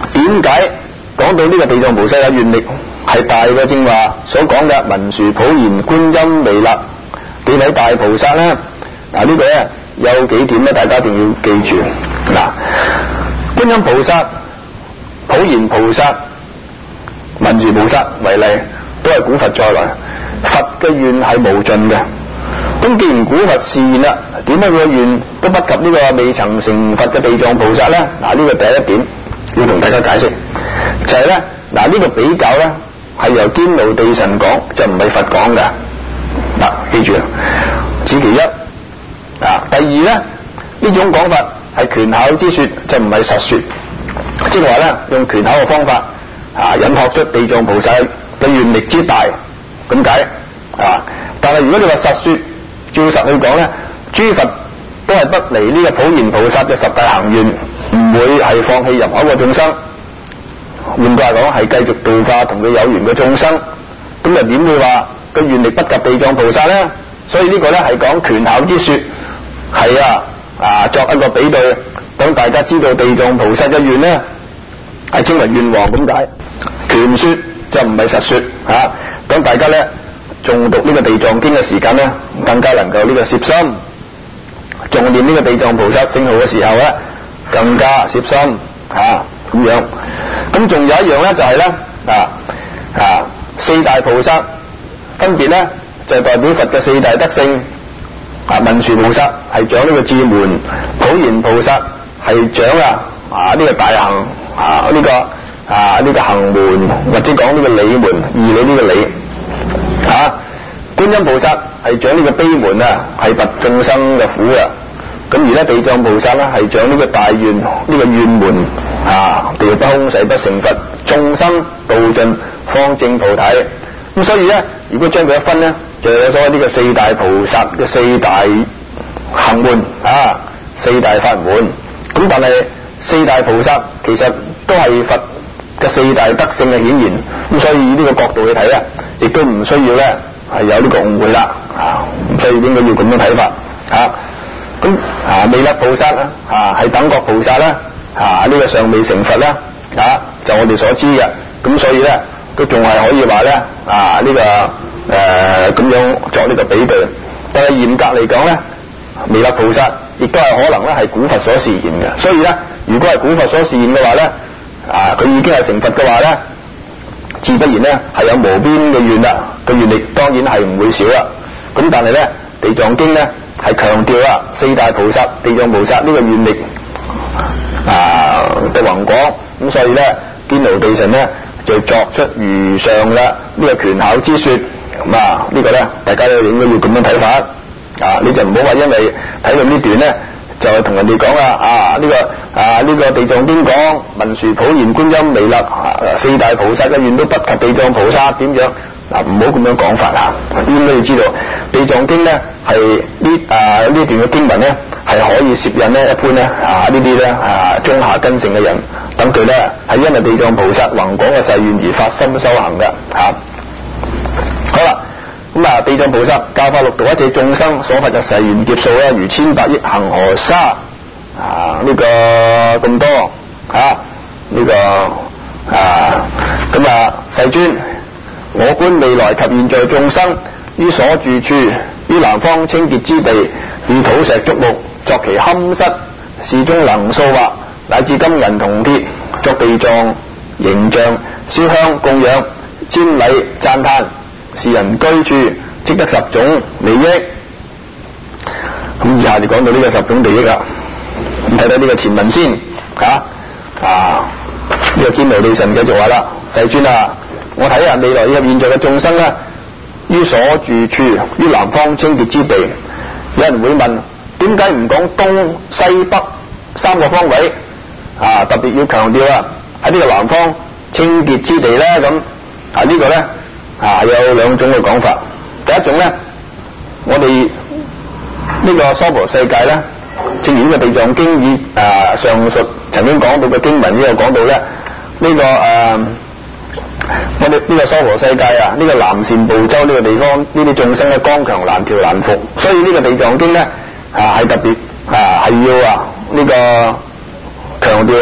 點解講到呢個地藏菩薩嘅願力係大過正話所講嘅文殊普賢觀音彌勒幾位大菩薩咧？嗱，呢個咧有幾點咧，大家一定要記住。嗱，觀音菩薩、普賢菩薩、文殊菩薩為例，都係古佛再來，佛嘅願係無盡嘅。咁既然古佛示現啦，點解佢嘅願都不及呢個未曾成佛嘅地藏菩薩咧？嗱，呢個第一點要同大家解釋，就係咧，嗱，呢個比較咧係由堅牢地神講，就唔係佛講嘅。嗱，記住，此其一。啊，第二咧，呢種講法係權巧之說，就唔係實說，即係話咧用權巧嘅方法啊，引託出地藏菩薩嘅願力之大，咁解啊。但係如果你話實說，照實去講咧，諸佛都係不離呢個普賢菩薩嘅十大行願，唔會係放棄任何一個眾生。換句話講，係繼續度化同佢有緣嘅眾生。咁又點會話個願力不及地藏菩薩咧？所以呢個咧係講權巧之說，係啊啊作一個比對，等大家知道地藏菩薩嘅願咧係稱為願王咁解。權說就唔係實說啊，等大家咧誦讀呢個地藏經嘅時間咧，更加能夠呢個攝心，誦念呢個地藏菩薩聖號嘅時候咧，更加攝心啊咁樣。咁仲有一樣咧就係咧啊啊四大菩薩分別咧就係代表佛嘅四大德性。啊，文殊菩薩係掌呢個智門，普賢菩薩係掌啊啊呢、這個大行啊呢、這個啊呢、這個行門，或者講呢個理門，義理呢個理啊。觀音菩薩係掌呢個悲門啊，係拔眾生嘅苦啊。咁而咧地藏菩薩咧係掌呢個大願，呢、這個願門啊，地獄不空，誓不成佛，眾生度盡，方證菩提。咁所以咧，如果將佢一分咧，就有所謂呢個四大菩薩嘅四大行門啊，四大法門。咁但係四大菩薩其實都係佛嘅四大德性嘅顯現。咁所以以呢個角度去睇咧，亦都唔需要咧係有呢個誤會啦。啊，所以應該要咁樣睇法。啊，咁啊彌勒菩薩啊，啊係等覺菩薩啦，啊呢個尚未成佛啦，啊就我哋所知嘅。咁所以咧都仲係可以話咧啊呢個。誒咁、呃、樣作呢個比對，但係嚴格嚟講咧，彌勒菩薩亦都係可能咧係古佛所示現嘅。所以咧，如果係古佛所示現嘅話咧，啊佢已經係成佛嘅話咧，自不然咧係有無邊嘅願啦，個願力當然係唔會少啦。咁但係咧，地藏經咧係強調啊四大菩薩、地藏菩薩呢個願力啊嘅宏廣，咁所以咧堅牢地神咧就作出如上啦呢、這個權巧之說。咁啊，這個、呢個咧，大家都應該要咁樣睇法啊！你就唔好話因為睇到呢段咧，就同人哋講啦啊！呢、這個啊呢、這個地藏經講文殊普賢觀音彌勒、啊、四大菩薩嘅願都不及地藏菩薩點樣嗱？唔好咁樣講法啊！應該要知道地藏經咧係呢啊呢段嘅經文咧係可以攝引咧一般咧啊呢啲咧啊中下根性嘅人，等佢咧係因為地藏菩薩宏廣嘅誓願而發心修行嘅嚇。啊好啦，咁啊，地藏菩薩教化六道一切眾生所發嘅誓願劫數咧，如千百億恒河沙啊！呢、這個咁多啊，呢、這個啊，咁啊，世尊，我觀未來及現在眾生於所住處，於南方清潔之地，以土石竹木作其龕室，是中能塑畫，乃至金銀銅鐵作地藏形象，燒香供養，瞻禮讚歎。是人居處即得十種利益。咁以下就講到呢個十種利益啦。咁睇睇呢個前文先嚇啊，呢、這個堅牢地神繼續話啦：世尊啊，我睇下未來以及現在嘅眾生啦，於所住處，於南方清潔之地。有人會問：點解唔講東西北三個方位啊？特別要強調啊，喺呢個南方清潔之地咧，咁啊、這個、呢個咧。啊，有兩種嘅講法。第一種咧，我哋呢個娑婆世界咧，正如呢個地藏經以啊上述曾經講到嘅經文呢度講到咧，呢、這個誒、啊、我哋呢個娑婆世界啊，呢、這個南贍部洲呢個地方，呢啲眾生咧剛強難調難服，所以呢個地藏經咧啊係特別啊係要啊呢、這個強調啊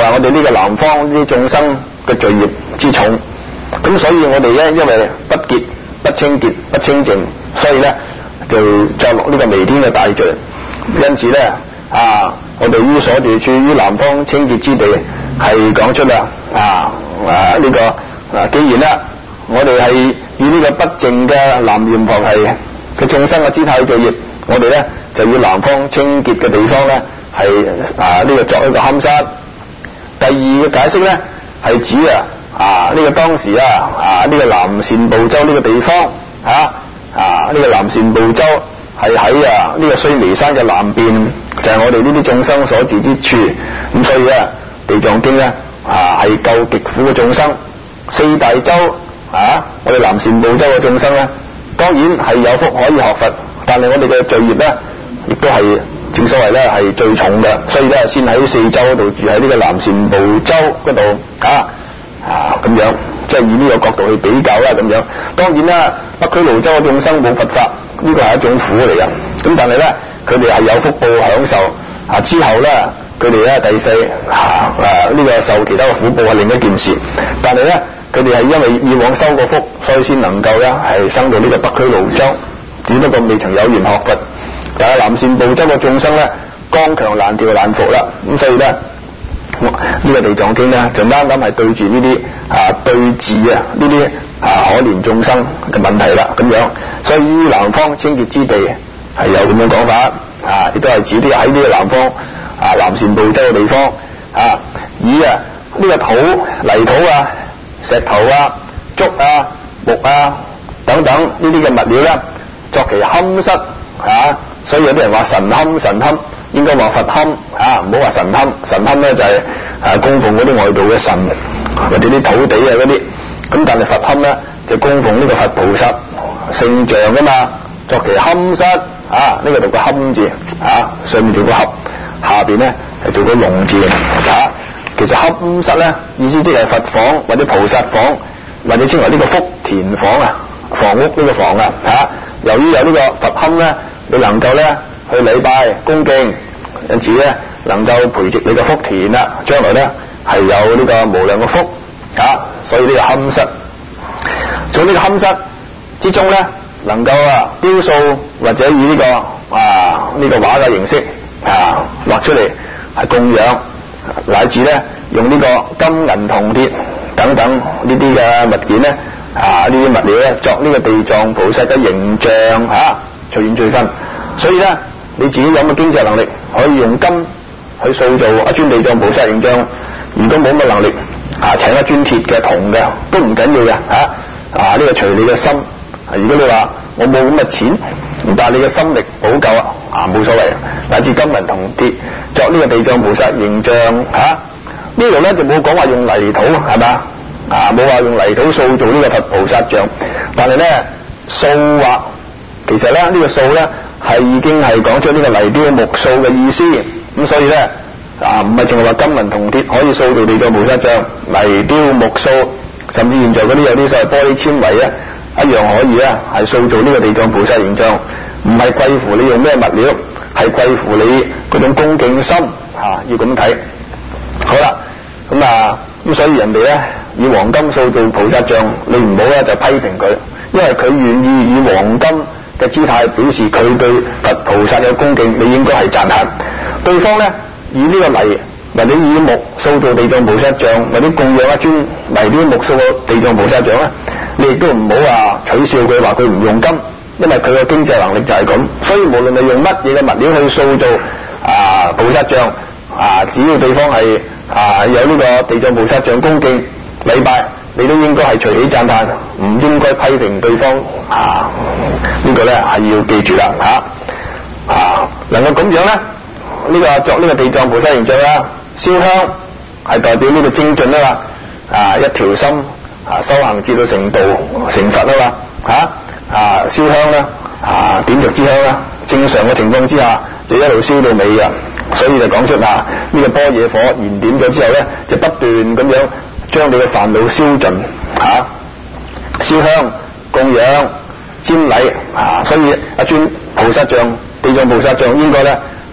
啊我哋呢個南方呢啲眾生嘅罪孽之重，咁所以我哋咧因為不潔、不清潔、不清淨，所以咧就作落呢個彌天嘅大罪。因此咧啊，我哋於所住處於南方清潔之地係講出啦啊啊呢、這個啊，既然啦我哋係以呢個不淨嘅南閻浮提嘅眾生嘅姿態罪孽，我哋咧就要南方清潔嘅地方咧係啊呢、這個作一個龕室。第二嘅解釋咧係指啊啊呢、這個當時啊啊呢、這個南贍部洲呢個地方啊啊呢、這個南贍部洲係喺啊呢、這個須彌山嘅南邊，就係、是、我哋呢啲眾生所住之處。咁所以咧地藏經咧啊係救極苦嘅眾生。四大洲啊我哋南贍部洲嘅眾生咧當然係有福可以學佛，但係我哋嘅罪孽咧亦都係正所謂咧係最重嘅，所以咧先喺四洲嗰度住喺呢個南贍部洲嗰度啊啊咁樣，即係以呢個角度去比較啦咁樣。當然啦，北俱盧洲嘅眾生冇佛法，呢個係一種苦嚟嘅。咁但係咧佢哋係有福報享受啊，之後咧佢哋咧第四啊啊呢個受其他嘅苦報係另一件事，但係咧佢哋係因為以往修過福，所以先能夠咧係生到呢個北俱盧洲，只不過未曾有緣學佛。但係南贍部洲嘅眾生咧剛強難調難服啦，咁所以咧呢、這個地藏經咧就啱啱係對住呢啲啊對治啊呢啲啊可憐眾生嘅問題啦咁樣。所以於南方清潔之地係有咁樣講法啊，亦都係指啲喺呢個南方啊南贍部洲嘅地方啊，以啊呢、這個土泥土啊石頭啊竹啊木啊等等呢啲嘅物料咧作其龕室啊。所以有啲人話神龕神龕，應該話佛龕啊，唔好話神龕。神龕咧就係、是、啊供奉嗰啲外道嘅神或者啲土地啊嗰啲，咁但係佛龕咧就供奉呢個佛菩薩聖像噶嘛，作其龕室啊，呢、這個讀個龕字啊，上面做個合，下邊咧係做個龍字啊。其實龕室咧意思即係佛房或者菩薩房，或者稱為呢個福田房啊，房屋呢個房啊嚇。由於有呢個佛龕咧，你能夠咧去禮拜恭敬，因此咧能夠培植你嘅福田啦，將來咧係有呢個無量嘅福啊。所以呢個龕室，做呢個龕室之中咧，能夠啊雕塑或者以呢、這個啊呢、這個畫嘅形式啊畫出嚟係供養，乃至咧用呢個金銀銅鐵等等呢啲嘅物件咧啊呢啲物料咧作呢個地藏菩薩嘅形象嚇，隨緣隨分。所以咧你自己有乜經濟能力，可以用金去塑造一尊地藏菩薩形象。如果冇乜能力啊，請一尊鐵嘅銅嘅都唔緊要嘅嚇啊！呢、這個隨你嘅心。如果你話我冇咁嘅錢，但係你嘅心力好夠啊，啊冇所謂。乃至金銀銅鐵作呢個地藏菩薩形象嚇，呢度咧就冇講話用泥土係嘛啊，冇話用泥土塑造呢個佛菩薩像，但係咧塑畫其實咧呢、這個塑咧係已經係講出呢個泥雕木塑嘅意思。咁所以咧啊唔係淨係話金銀銅鐵可以塑造地藏菩薩像，泥雕木塑甚至現在嗰啲有啲所謂玻璃纖維啊一樣可以啊係塑造呢個地藏菩薩形象。唔係貴乎你用咩物料，係貴乎你嗰種恭敬心啊，要咁睇。好啦，咁啊咁所以人哋咧以黃金塑造菩薩像，你唔好咧就批評佢，因為佢願意以黃金嘅姿態表示佢對佛菩薩有恭敬，你應該係讚歎。對方咧以呢個泥或者以木塑造地藏菩薩像，或者供養一尊泥雕木塑嘅地藏菩薩像咧，你亦都唔好話取笑佢，話佢唔用金，因為佢嘅經濟能力就係咁。所以無論你用乜嘢嘅物料去塑造啊菩薩像啊，只要對方係啊有呢個地藏菩薩像恭敬禮拜，你都應該係隨喜讚歎，唔應該批評對方啊。這個、呢個咧係要記住啦吓啊，能夠咁樣咧呢、這個作呢個地藏菩薩形象啦，燒香係代表呢個精進啊嘛啊，一條心啊修行至到成道成佛啊嘛吓啊，燒香啦啊，點着支香啦，正常嘅情況之下就一路燒到尾啊。所以就講出啊呢、這個般若火燃點咗之後咧，就不斷咁樣將你嘅煩惱燒盡吓，燒香供養瞻禮啊。所以一尊菩薩像地藏菩薩像應該咧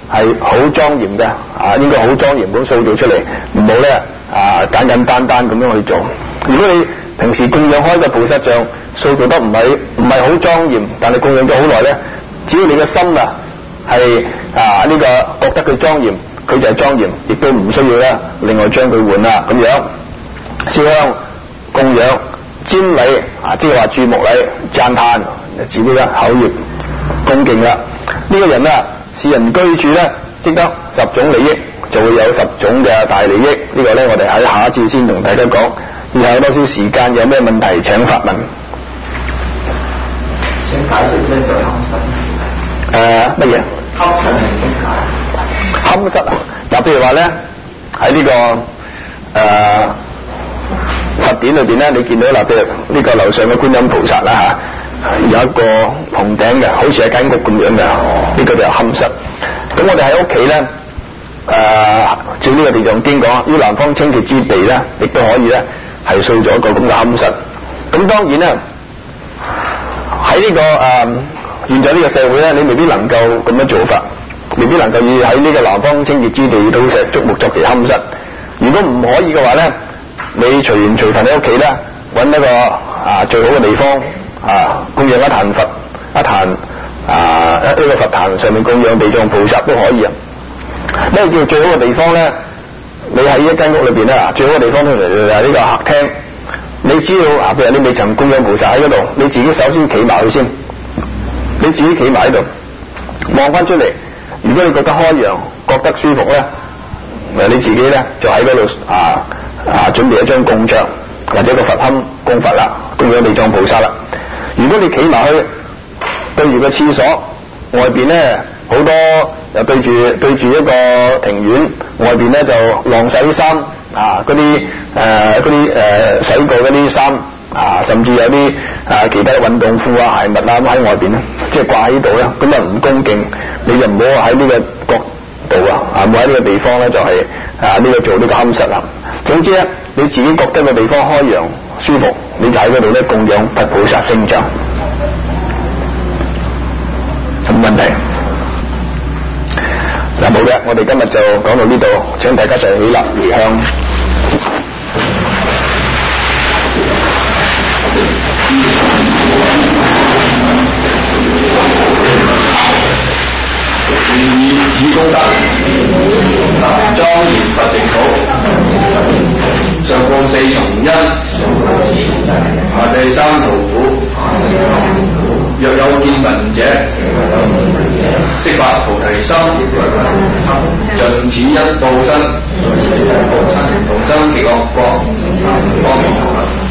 係好莊嚴嘅，啊應該好莊嚴咁塑造出嚟，唔好咧啊簡簡單單咁樣去做。如果你平時供養開嘅菩薩像塑造得唔係唔係好莊嚴，但係供養咗好耐咧，只要你嘅心啊係啊呢、這個覺得佢莊嚴，佢就係莊嚴，亦都唔需要咧另外將佢換啦咁樣。燒香供養瞻禮啊，即係話注目禮讚歎，自己嘅口業恭敬啦。呢、這個人咧，是人居住咧，積得十種利益，就會有十種嘅大利益。呢、這個咧，我哋喺下一節先同大家講。以後有多少時間，有咩問題請發問。 請解釋咩叫堪室？ 誒乜嘢？ 堪室係點解？ 堪室啊，嗱，譬如話咧喺呢、這個誒、呃、佛典裏邊咧，你見到嗱，譬如呢個樓上嘅觀音菩薩啦嚇，有一個棚頂嘅，好似係間屋咁樣嘅，呢、這個就係堪室。咁我哋喺屋企咧，誒、呃、照呢個地藏經講，於南方清潔之地咧，亦都可以咧係塑造一個咁嘅堪室。咁當然咧喺呢、這個誒、呃、現在呢個社會咧，你未必能夠咁樣做法，未必能夠以喺呢個南方清潔之地到石竹木作其堪室。如果唔可以嘅話咧，你隨緣隨份喺屋企咧，揾一個啊最好嘅地方啊供養一壇佛，一壇啊一呢個佛壇上面供養地藏菩薩都可以啊。咩叫最好嘅地方咧？你喺一間屋裏邊咧，最好嘅地方通常就係呢個客廳。你只要啊，譬如你未曾供養菩薩喺嗰度，你自己首先企埋去先，你自己企埋喺度望翻出嚟。如果你覺得開揚，覺得舒服咧，誒你自己咧就喺嗰度啊啊準備一張供桌或者個佛龕供佛啦，供養地藏菩薩啦。如果你企埋去對住個廁所外邊咧，好多又對住對住一個庭院外邊咧就晾洗衫啊，嗰啲誒嗰啲誒洗過嗰啲衫啊，甚至有啲啊其他運動褲啊鞋襪啊咁喺外邊咧，即係掛喺度咧，咁啊唔恭敬，你就唔好喺呢個角度啊，啊唔好喺呢個地方咧就係、是、啊呢、這個做呢個堪室啦。總之咧，你自己覺得個地方開揚舒服，你就喺嗰度咧供養佛菩薩聖像。有冇問題？嗱冇嘅，我哋今日就講到呢度，請大家就起立回向。以此功德，莊嚴佛淨土，上報四重恩，下濟三途苦。若有見聞者，悉發菩提心，盡此一報身，同生極樂國，方便。